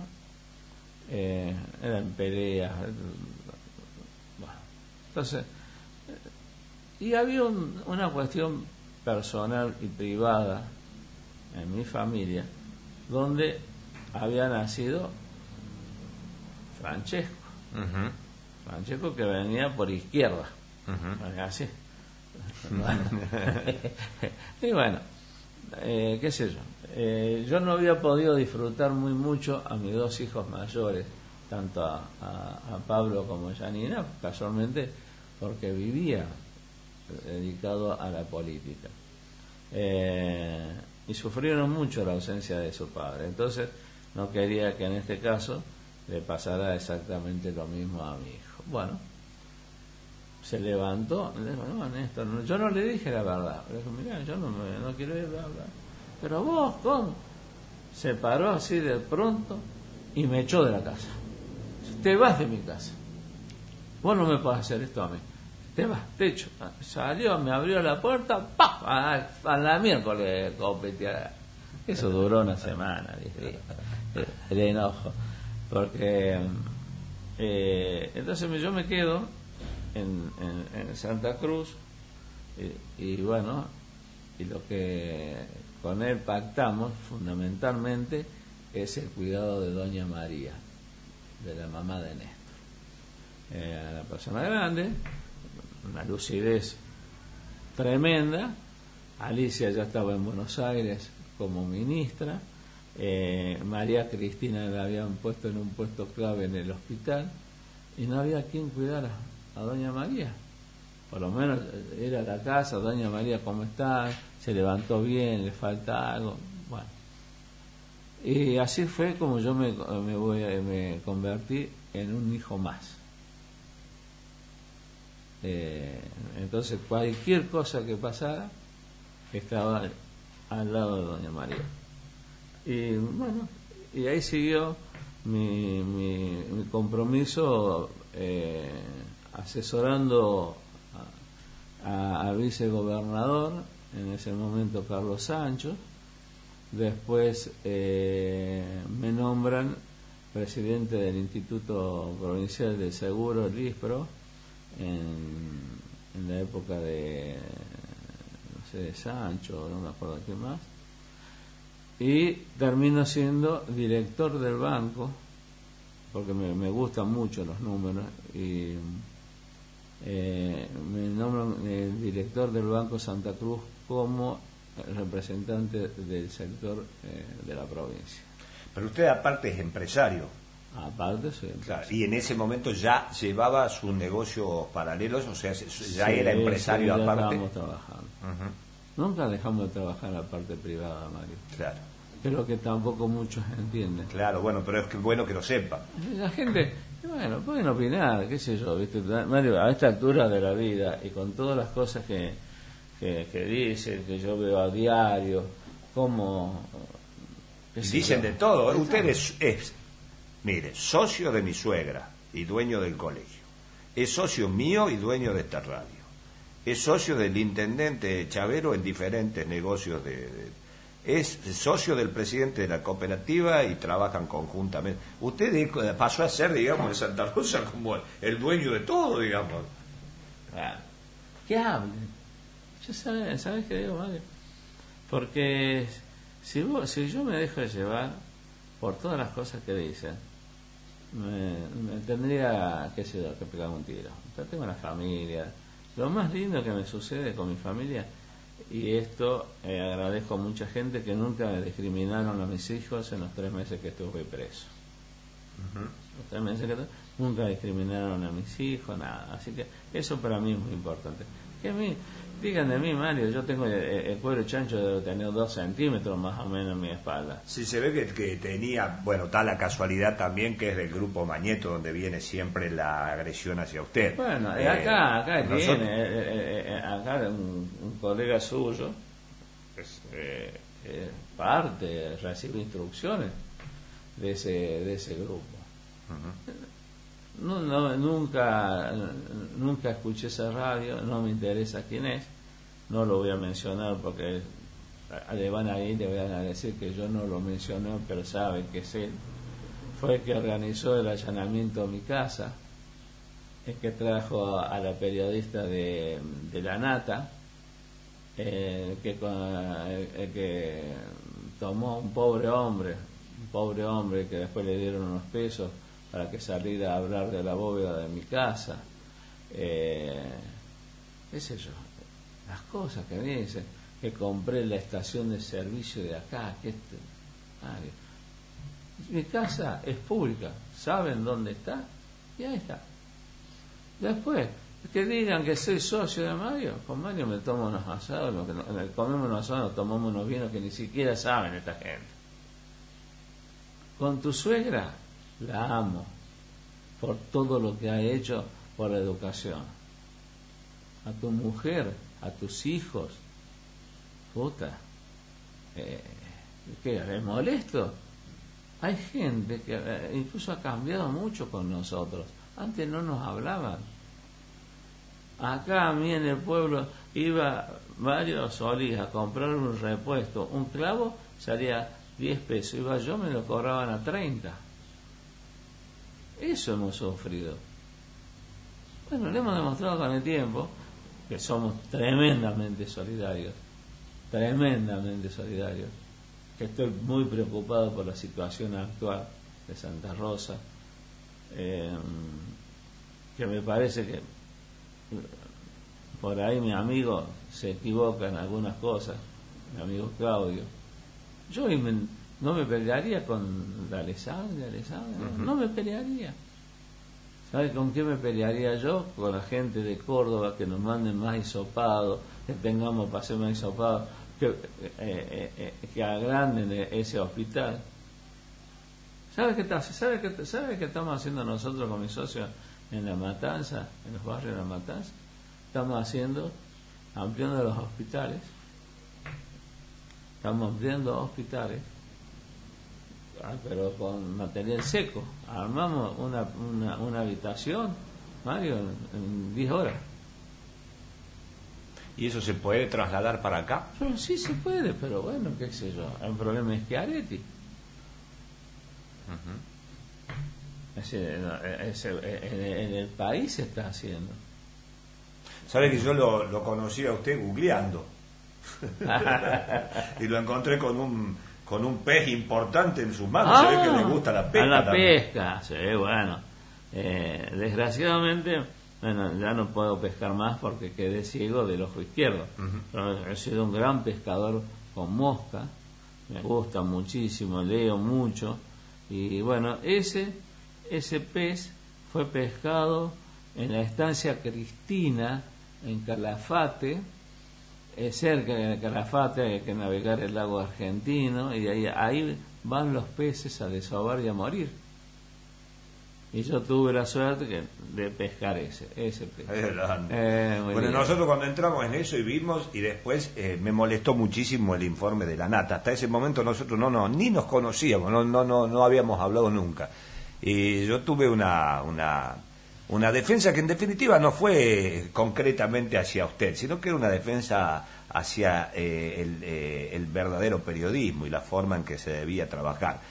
eran peleas. Bueno, entonces, y había una cuestión personal y privada en mi familia, donde había nacido Francesco. Francesco, que venía por izquierda, así. Y bueno, qué sé yo, yo no había podido disfrutar mucho a mis dos hijos mayores, tanto a Pablo como a Janina, casualmente porque vivía dedicado a la política, y sufrieron mucho la ausencia de su padre. Entonces no quería que en este caso le pasara exactamente lo mismo a mi hijo. Bueno, se levantó, le dijo, no, Néstor, yo no le dije la verdad. Le dijo, mirá, yo no quiero ir a hablar. Pero vos, ¿cómo? Se paró así de pronto y me echó de la casa. Te vas de mi casa. Vos no me podés hacer esto a mí. Te vas, te echo. Salió, me abrió la puerta, ¡paf! A la miércoles copeteada. Eso duró una semana, dije, el enojo. Porque entonces yo me quedo en Santa Cruz, y bueno, y lo que con él pactamos fundamentalmente es el cuidado de Doña María, de la mamá de Néstor. La persona grande, una lucidez tremenda. Alicia ya estaba en Buenos Aires como ministra. María Cristina la habían puesto en un puesto clave en el hospital, y no había quien cuidara a Doña María. Por lo menos ir a la casa, Doña María, ¿cómo está? ¿Se levantó bien? ¿Le falta algo? Bueno, y así fue como yo me convertí en un hijo más. Entonces cualquier cosa que pasara estaba al lado de Doña María. Y bueno, y ahí siguió mi compromiso asesorando al vicegobernador, en ese momento Carlos Sancho. Después me nombran presidente del Instituto Provincial de Seguro, el ISPRO, en la época de, no sé, de Sancho, no me acuerdo quién más. Y termino siendo director del banco, porque me gustan mucho los números, y me nombran el director del Banco Santa Cruz como representante del sector de la provincia. Pero usted aparte es empresario. Aparte soy Claro, y en ese momento ya llevaba sus negocios paralelos, o sea, ya era empresario ya aparte. estábamos trabajando. Nunca dejamos de trabajar en la parte privada, Mario. Claro. Pero que tampoco muchos entienden. Claro, bueno, pero es que bueno que lo sepan. La gente, bueno, pueden opinar, qué sé yo, ¿viste? Mario, a esta altura de la vida y con todas las cosas que dicen, que yo veo a diario, como... Dicen de todo. Usted es, mire, socio de mi suegra y dueño del colegio. Es socio mío y dueño de esta radio. Es socio del intendente Chavero en diferentes negocios es socio del presidente de la cooperativa y trabajan conjuntamente. Usted pasó a ser, digamos, en Santa Rosa como el dueño de todo, digamos. ¿Qué hablen? Yo ¿sabes qué digo, Mario? Porque si yo me dejo llevar por todas las cosas que dicen, me tendría, qué sé yo, que pegar un tiro. Yo tengo una familia. Lo más lindo que me sucede con mi familia, y esto agradezco a mucha gente que nunca me discriminaron a mis hijos en los 3 meses que estuve preso. Los 3 meses que nunca discriminaron a mis hijos, nada. Así que eso para mí es muy importante. Que a mí, digan de mí, Mario, yo tengo el cuero chancho de tener 2 centímetros más o menos en mi espalda. Sí, se ve que tenía, bueno, tal la casualidad también que es del grupo Mañeto, donde viene siempre la agresión hacia usted. Bueno, acá tiene, acá un colega suyo, parte, recibe instrucciones de ese grupo. Nunca escuché esa radio, no me interesa quién es, no lo voy a mencionar porque le van a ir, le van a decir que yo no lo mencioné, pero saben que es él. Fue el que organizó el allanamiento a mi casa, el que trajo a la periodista de La Nata, el que tomó un pobre hombre que después le dieron unos pesos para que saliera a hablar de la bóveda de mi casa, qué sé yo, las cosas que dicen, que compré la estación de servicio de acá, mi casa es pública, saben dónde está y ahí está. Después que digan que soy socio de Mario, con Mario me tomo unos asados, comemos unos asados, tomamos unos vinos que ni siquiera saben esta gente. Con tu suegra la amo por todo lo que ha hecho por la educación. A tu mujer, a tus hijos, puta, ¿qué? ¿Es molesto? Hay gente que incluso ha cambiado mucho con nosotros. Antes no nos hablaban. Acá a mí en el pueblo iba Mario Solís a comprar un repuesto, un clavo salía 10 pesos, iba yo, me lo cobraban a 30. Eso hemos sufrido. Bueno, le hemos demostrado con el tiempo que somos tremendamente solidarios, que estoy muy preocupado por la situación actual de Santa Rosa, que me parece que por ahí mi amigo se equivoca en algunas cosas, mi amigo Claudio. Yo no me pelearía con Alessandra, no me pelearía. ¿Sabe con qué me pelearía yo? Con la gente de Córdoba, que nos manden más hisopados, que tengamos para hacer más hisopados, que agranden ese hospital. ¿Sabe qué estamos haciendo nosotros con mis socios en La Matanza, en los barrios de La Matanza? Estamos ampliando los hospitales. Estamos ampliando hospitales pero con material seco. Armamos una habitación, Mario, en 10 horas. ¿Y eso se puede trasladar para acá? Pero sí se puede, pero bueno, qué sé yo. El problema es Schiaretti. En el país se está haciendo. ¿Sabe que yo lo conocí a usted googleando? Y lo encontré con un pez importante en sus manos. Se ve que le gusta la pesca. A la pesca, sí, bueno. Desgraciadamente, bueno, ya no puedo pescar más porque quedé ciego del ojo izquierdo. Pero he sido un gran pescador con mosca. Me gusta muchísimo, leo mucho. Y bueno, ese pez fue pescado en la estancia Cristina, en Calafate. Cerca de Calafate hay que navegar el lago Argentino, y ahí van los peces a desovar y a morir. Y yo tuve la suerte de pescar ese pez. Bueno, nosotros cuando entramos en eso y vimos, y después me molestó muchísimo el informe de la Nata. Hasta ese momento nosotros ni nos conocíamos, no habíamos hablado nunca. Y yo tuve una defensa que en definitiva no fue concretamente hacia usted, sino que era una defensa hacia el verdadero periodismo y la forma en que se debía trabajar.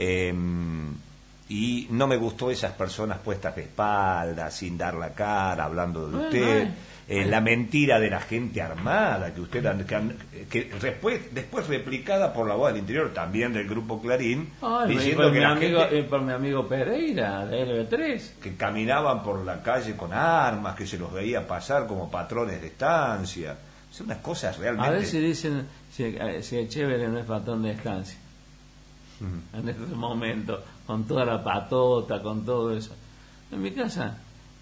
Y no me gustó esas personas puestas de espalda, sin dar la cara, hablando de usted. La mentira de la gente armada que usted que después replicada por la voz del interior también del grupo Clarín, diciendo que por mi amigo Pereira de LB3, que caminaban por la calle con armas, que se los veía pasar como patrones de estancia. Son unas cosas realmente. A ver si dicen si el Chévere no es patrón de estancia en este momento, con toda la patota, con todo eso. En mi casa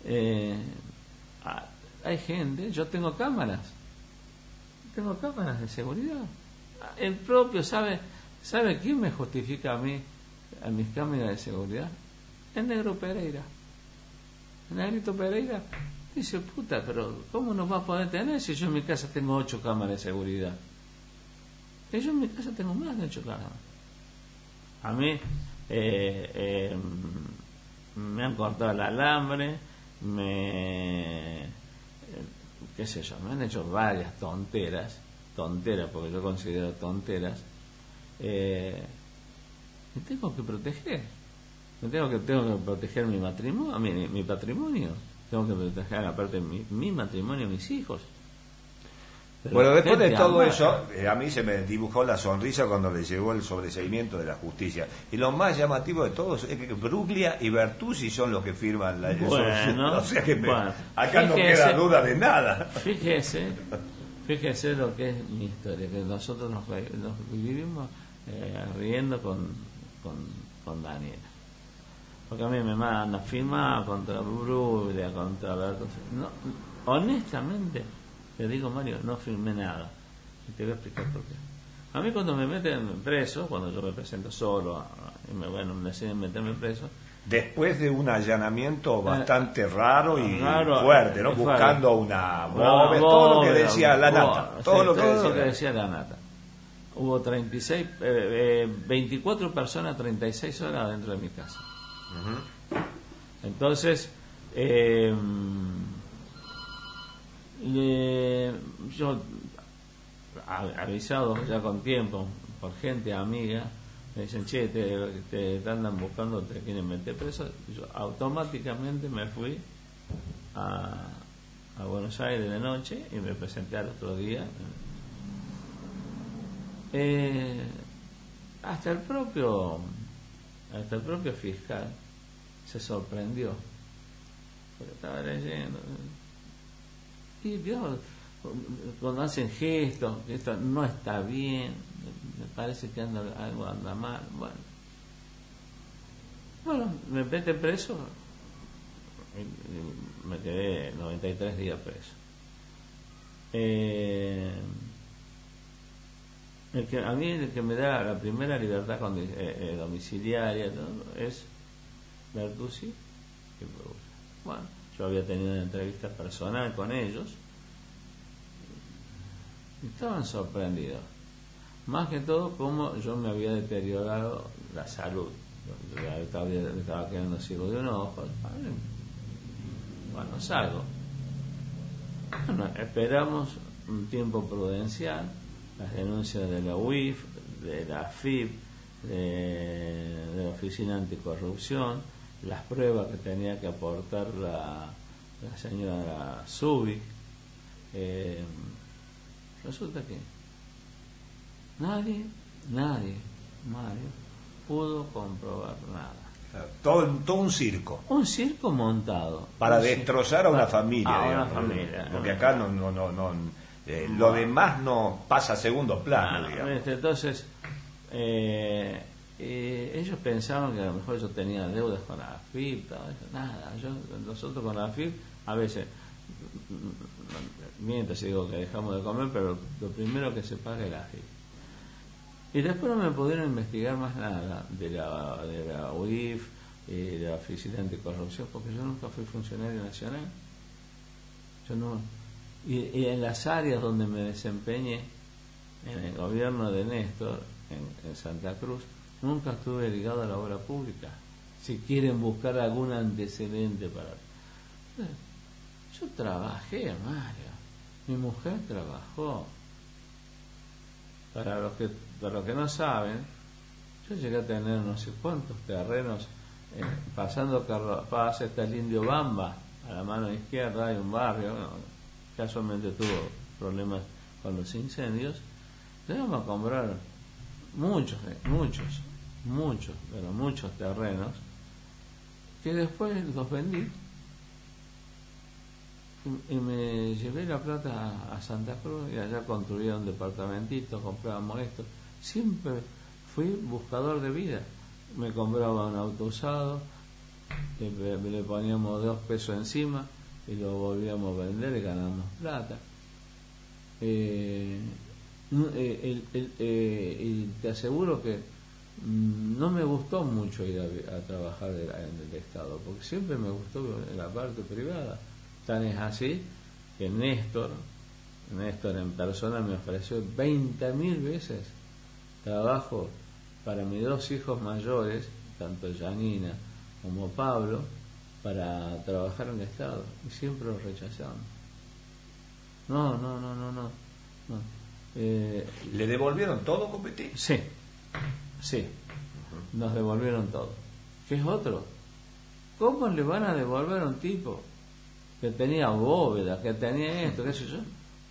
hay gente, yo tengo cámaras de seguridad. El propio, ¿sabe quién me justifica a mis cámaras de seguridad? El negro Pereira. El negrito Pereira dice, puta, pero ¿cómo nos va a poder tener si yo en mi casa tengo 8 cámaras de seguridad? Y yo en mi casa tengo más de 8 cámaras. A mí me han cortado el alambre, qué sé yo, me han hecho varias tonteras, porque yo considero tonteras. Me tengo que proteger. Tengo que proteger mi patrimonio. Tengo que proteger aparte mi matrimonio, mis hijos. Pero bueno, después de todo eso, a mí se me dibujó la sonrisa cuando le llegó el sobreseimiento de la justicia. Y lo más llamativo de todos es que Bruglia y Bertuzzi son los que firman la... Bueno, o sea que acá no queda duda de nada. Fíjese lo que es mi historia, que nosotros nos vivimos riendo con Daniel. Porque a mí me mandan a firmar contra Bruglia, contra Bertuzzi. No, honestamente, te digo, Mario, no firmé nada. Y te voy a explicar por qué. A mí cuando me meten preso, cuando yo me presento solo, me deciden meterme preso. Después de un allanamiento bastante raro y fuerte, ¿no? Buscando una bóveda, todo lo que decía la Nata. Todo lo que decía la Nata. Hubo 24 personas, 36 horas dentro de mi casa. Entonces, yo avisado ya con tiempo por gente amiga, me dicen, che, te andan buscando, te quieren meter preso. Yo automáticamente me fui a Buenos Aires de noche y me presenté al otro día. Hasta el propio fiscal se sorprendió, porque estaba leyendo y vio cuando hacen gestos, esto no está bien, me parece que algo anda mal. Bueno, me mete preso y me quedé 93 días preso. A mí el que me da la primera libertad domiciliaria es Bertuzzi y Bruglia. Bueno, yo había tenido una entrevista personal con ellos y estaban sorprendidos, más que todo cómo yo me había deteriorado la salud. Estaba quedando ciego de un ojo. Bueno, salgo. Bueno, esperamos un tiempo prudencial, las denuncias de la UIF, de la FIP, de la Oficina Anticorrupción, las pruebas que tenía que aportar la señora Zubik. Resulta que nadie, Mario, pudo comprobar nada. Todo un circo. Un circo montado. Para destrozar a una familia. A una digamos, familia. Porque acá lo demás no pasa a segundo plano, digamos. Entonces, ellos pensaban que a lo mejor yo tenía deudas con la AFIP, nada. Nosotros con la AFIP, a veces, miento si digo que dejamos de comer, pero lo primero que se paga es la AFIP. Y después no me pudieron investigar más nada de la UIF y de la Oficina Anticorrupción, porque yo nunca fui funcionario nacional. Yo no. Y en las áreas donde me desempeñé, en el gobierno de Néstor, en Santa Cruz, nunca estuve ligado a la obra pública. Si quieren buscar algún antecedente para... Yo trabajé, Mario. Mi mujer trabajó. Para los que no saben, yo llegué a tener no sé cuántos terrenos, pasando Carapaz hasta el Indio Bamba, a la mano izquierda hay un barrio, casualmente tuvo problemas con los incendios. Llegamos a comprar muchos terrenos que después los vendí y me llevé la plata a Santa Cruz y allá construían departamentitos, comprábamos esto. Siempre fui buscador de vida. Me compraba un auto usado, le poníamos 2 pesos encima y lo volvíamos a vender y ganábamos plata. Y te aseguro que no me gustó mucho ir a trabajar en el Estado, porque siempre me gustó la parte privada. Tan es así que Néstor en persona me ofreció 20.000 veces trabajo para mis 2 hijos mayores, tanto Janina como Pablo, para trabajar en el Estado, y siempre lo rechazaron. No. ¿Le devolvieron todo, Copetti? Sí, nos devolvieron todo. ¿Qué es otro? ¿Cómo le van a devolver a un tipo que tenía bóveda, que tenía esto, qué sé yo?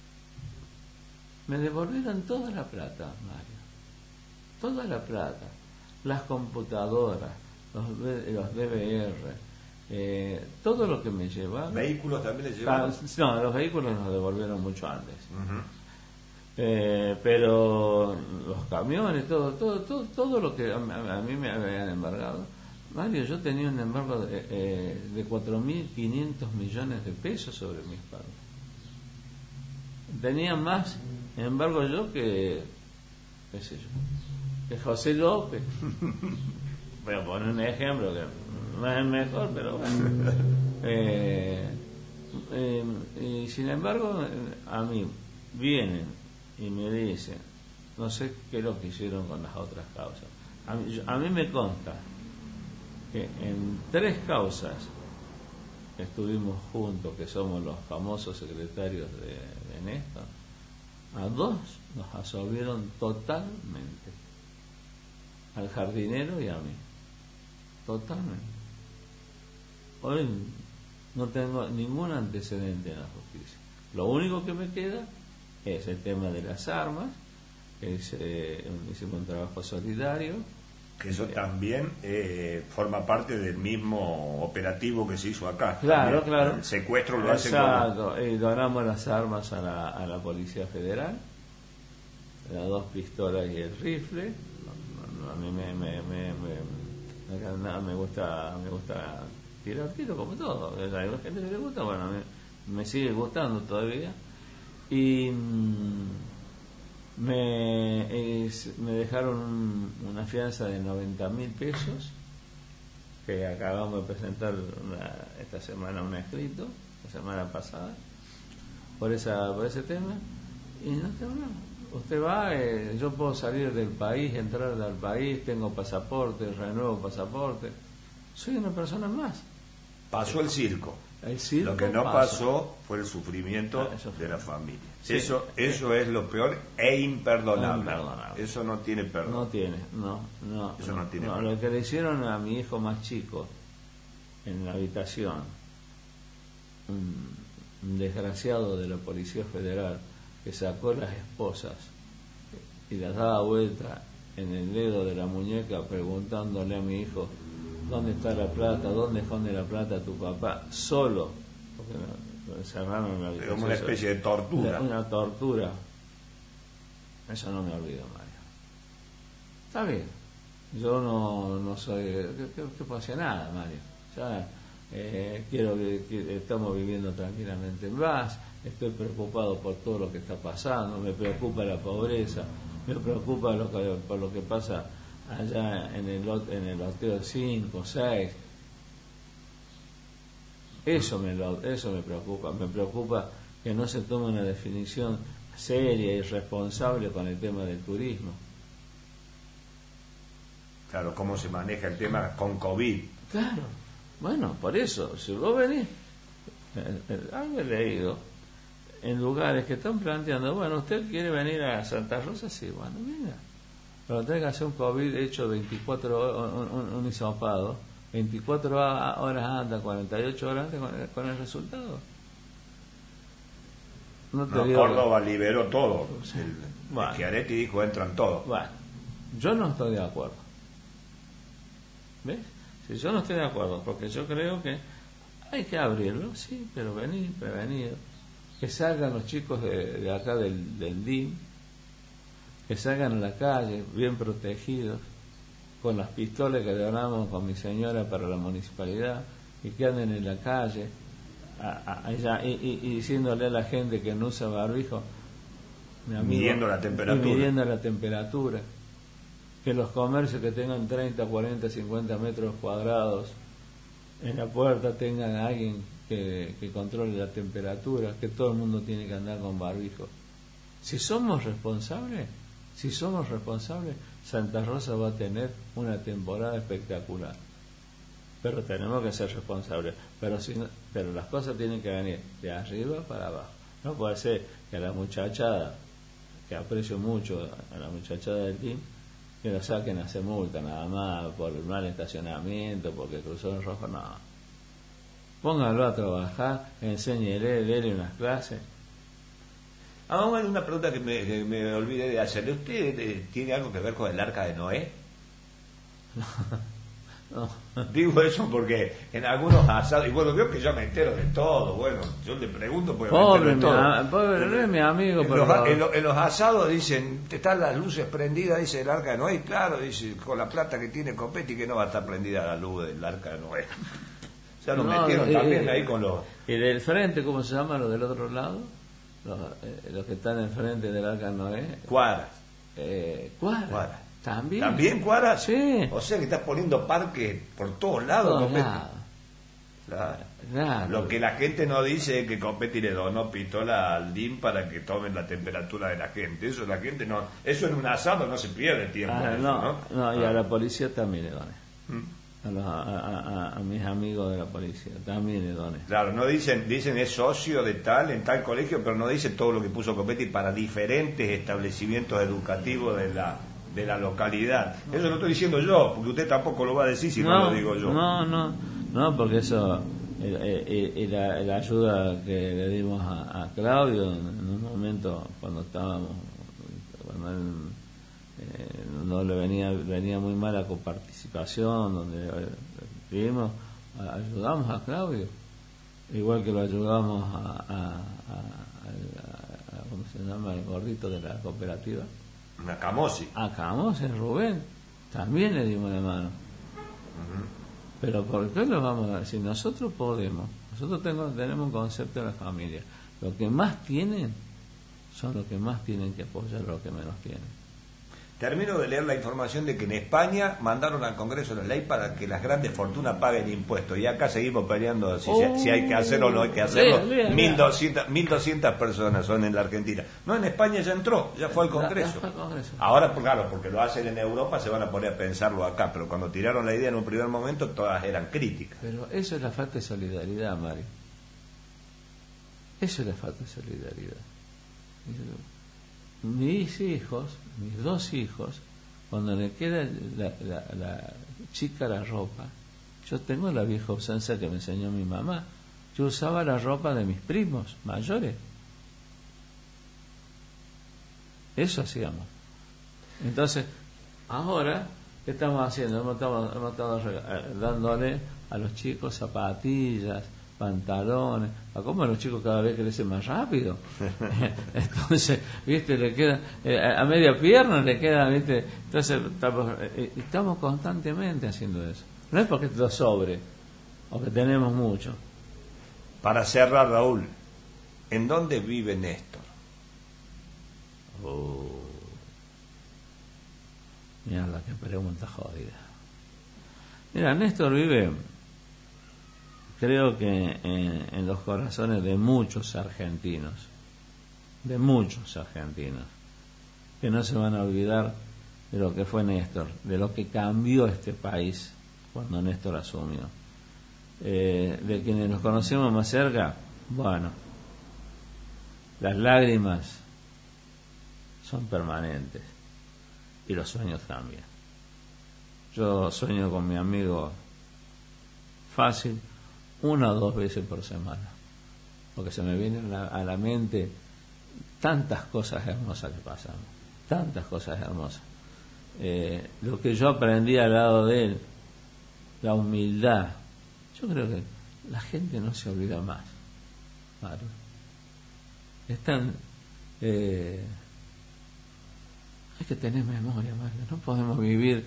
Me devolvieron toda la plata, Mario. Toda la plata. Las computadoras, los DVR, todo lo que me llevaban. ¿Vehículos también le llevaron? No, los vehículos nos devolvieron mucho antes. Pero los camiones, todo lo que a mí me habían embargado. Mario, yo tenía un embargo de 4.500 millones de pesos sobre mis pagos. Tenía más embargo yo que, qué sé yo, que José López. Voy a poner un ejemplo que no es el mejor, pero bueno. Y sin embargo, a mí vienen y me dicen, no sé qué es lo que hicieron con las otras causas. A mí me consta que en 3 causas estuvimos juntos, que somos los famosos secretarios de Néstor, a 2 nos absolvieron totalmente, al jardinero y a mí, totalmente. Hoy no tengo ningún antecedente en la justicia. Lo único que me queda es el tema de las armas, que hicimos un trabajo solidario. Que eso también forma parte del mismo operativo que se hizo acá. Claro. El secuestro lo hacen como... donamos las armas a la Policía Federal, las 2 pistolas y el rifle. A mí me gusta tirar tiro como todo. Hay gente que le gusta, bueno, a mí me sigue gustando todavía. Y me dejaron una fianza de 90.000 pesos, que acabamos de presentar esta semana un escrito, la semana pasada, por ese tema, y no tengo nada. usted va, yo puedo salir del país, entrar al país, tengo pasaporte, renuevo pasaporte, soy una persona más. Pasó el circo. El circo lo que no pasa. pasó fue el sufrimiento de la familia. Sí. Eso es lo peor e imperdonable. Imperdonable. Eso no tiene perdón. No tiene, Eso no tiene no. perdón. Lo que le hicieron a mi hijo más chico en la habitación, un desgraciado de la Policía Federal que sacó las esposas y las daba vuelta en el dedo de la muñeca preguntándole a mi hijo: ¿dónde está la plata? ¿Dónde esconde la plata tu papá? Solo, porque lo encerraron en la habitación. Como una especie de tortura. Una tortura. Eso no me olvido, Mario. Está bien. Yo no soy... ¿Qué pasa? Nada, Mario. Ya estamos viviendo tranquilamente en paz. Estoy preocupado por todo lo que está pasando. Me preocupa la pobreza. Me preocupa por lo que pasa allá en el hotel 5, 6. Eso me preocupa. Me preocupa que no se tome una definición seria y responsable con el tema del turismo. Claro, cómo se maneja el tema con COVID. Claro, bueno, por eso, si vos venís, algo he leído, en lugares que están planteando, bueno, usted quiere venir a Santa Rosa, sí, bueno, venga, pero tenga que hacer un COVID hecho 24 horas, un hisopado, 24 horas anda, 48 horas antes con el resultado. Córdoba liberó todo. Sí. El Schiaretti dijo: entran todos. Bueno, yo no estoy de acuerdo. ¿Ves? Si yo no estoy de acuerdo, porque yo creo que hay que abrirlo, sí, pero venir prevenido. Que salgan los chicos de acá del DIM, que salgan a la calle bien protegidos, con las pistolas que donamos con mi señora para la municipalidad, y que anden en la calle y diciéndole a la gente que no usa barbijo, mi amigo, midiendo la temperatura. Que los comercios que tengan 30, 40, 50 metros cuadrados en la puerta tengan a alguien que controle la temperatura, que todo el mundo tiene que andar con barbijo. Si somos responsables, Santa Rosa va a tener una temporada espectacular. Pero tenemos que ser responsables. Pero las cosas tienen que venir de arriba para abajo. No puede ser que a la muchachada, que aprecio mucho a la muchachada del team, que lo saquen a hacer multa nada más por el mal estacionamiento, porque cruzó en rojo. No, póngalo a trabajar, enséñele, déle unas clases. Hay una pregunta que me olvidé de hacerle. ¿Usted tiene algo que ver con el arca de Noé? No. Digo eso porque en algunos asados, y bueno, veo que yo me entero de todo, bueno, yo le pregunto porque me entero de todo. Pobre, no es mi amigo, en los asados dicen, están las luces prendidas, dice el arca de Noé, y claro, dice, con la plata que tiene Copetti, que no va a estar prendida la luz del arca de Noé. Ya lo metieron también ahí con los... ¿Y del frente, cómo se llama, lo del otro lado? Los que están enfrente del arca de Noé. Cuadras. Cuadras. ¿También cuadras? Sí. O sea que estás poniendo parques por todos lados, Copetti. Claro. Lo que la gente no dice es que Copetti le donó pistola al DIM para que tomen la temperatura de la gente. Eso la gente no... Eso en un asado no se pierde tiempo. Y a la policía también le doné. A mis amigos de la policía también le doné. Claro, no dicen es socio de tal en tal colegio, pero no dicen todo lo que puso Copetti para diferentes establecimientos educativos de la localidad. Eso lo estoy diciendo yo, porque usted tampoco lo va a decir si no lo digo yo. No, porque eso la ayuda que le dimos a Claudio en un momento cuando él no le venía muy mal la coparticipación, donde vivimos, ayudamos a Claudio, igual que lo ayudamos a ¿cómo se llama? El gordito de la cooperativa, a Camosi, Rubén, también le dimos la mano. Pero ¿por qué lo vamos a decir? Nosotros podemos, tenemos un concepto de la familia. Los que más tienen son los que más tienen que apoyar a los que menos tienen. Termino de leer la información de que en España mandaron al Congreso la ley para que las grandes fortunas paguen impuestos. Y acá seguimos peleando si hay que hacerlo o no hay que hacerlo. 1.200 personas son en la Argentina. No, en España ya entró, ya fue al Congreso. Ahora, claro, porque lo hacen en Europa, se van a poner a pensarlo acá. Pero cuando tiraron la idea en un primer momento, todas eran críticas. Pero eso es la falta de solidaridad, Mario. Eso es la falta de solidaridad. Mis dos hijos, cuando le queda la chica la ropa, yo tengo la vieja usanza que me enseñó mi mamá. Yo usaba la ropa de mis primos mayores. Eso hacíamos. Entonces, ahora, ¿qué estamos haciendo? Hemos estado dándole a los chicos zapatillas, pantalones, a cómo los chicos cada vez crecen más rápido. Entonces, viste, le queda a media pierna le queda, viste. Entonces estamos constantemente haciendo eso. No es porque lo sobre o que tenemos mucho. Para cerrar, Raúl, ¿en dónde vive Néstor? Mira la que pregunta jodida. Mira, Néstor vive, creo que en los corazones de muchos argentinos, que no se van a olvidar de lo que fue Néstor, de lo que cambió este país cuando Néstor asumió. De quienes nos conocemos más cerca, bueno, las lágrimas son permanentes y los sueños también. Yo sueño con mi amigo fácil 1 o 2 veces por semana, porque se me vienen a la mente tantas cosas hermosas que pasamos, tantas cosas hermosas. Lo que yo aprendí al lado de él, la humildad. Yo creo que la gente no se olvida más, Mario. Están hay que tener memoria, Mario. No podemos vivir.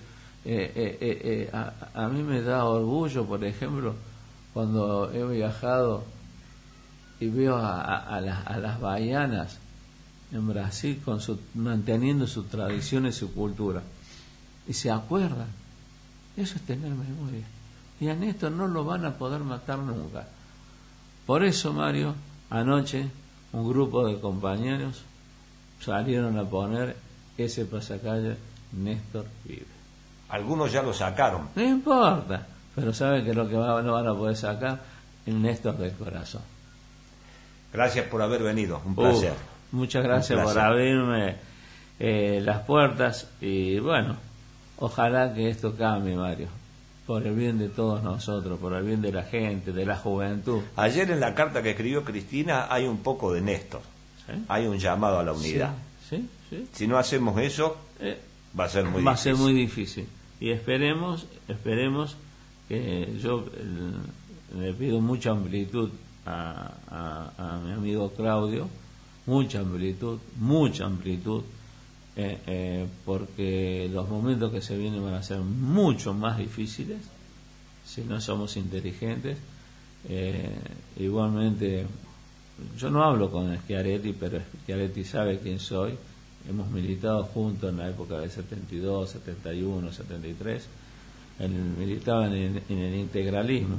A mí me da orgullo, por ejemplo, cuando he viajado y veo a las baianas en Brasil manteniendo su tradición y su cultura, y se acuerdan. Eso es tener memoria, y a Néstor no lo van a poder matar nunca. Por eso, Mario, anoche un grupo de compañeros salieron a poner ese pasacalle: Néstor vive. Algunos ya lo sacaron. No importa, pero saben que lo que no van a poder sacar es Néstor del corazón. Gracias por haber venido, un placer. Muchas gracias por abrirme las puertas, y bueno, ojalá que esto cambie, Mario, por el bien de todos nosotros, por el bien de la gente, de la juventud. Ayer en la carta que escribió Cristina hay un poco de Néstor. ¿Sí? Hay un llamado a la unidad. Sí, sí. Si no hacemos eso, va a ser muy difícil. Va a ser muy difícil. Y esperemos que yo le pido mucha amplitud a mi amigo Claudio, mucha amplitud, porque los momentos que se vienen van a ser mucho más difíciles si no somos inteligentes. Igualmente, yo no hablo con Schiaretti, pero Schiaretti sabe quién soy. Hemos militado juntos en la época del 72, 71, 73. Él militaba en el integralismo.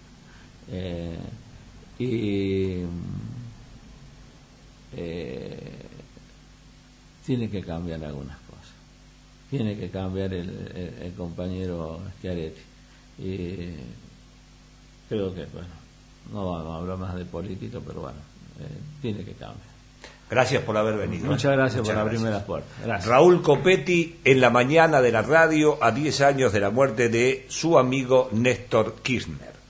Tiene que cambiar algunas cosas. Tiene que cambiar el compañero Schiaretti. Y creo que, bueno, no vamos a hablar más de política, pero bueno, tiene que cambiar. Gracias por haber venido. Muchas gracias por abrirme las puertas. Gracias. Raúl Copetti en la mañana de la radio, a 10 años de la muerte de su amigo Néstor Kirchner.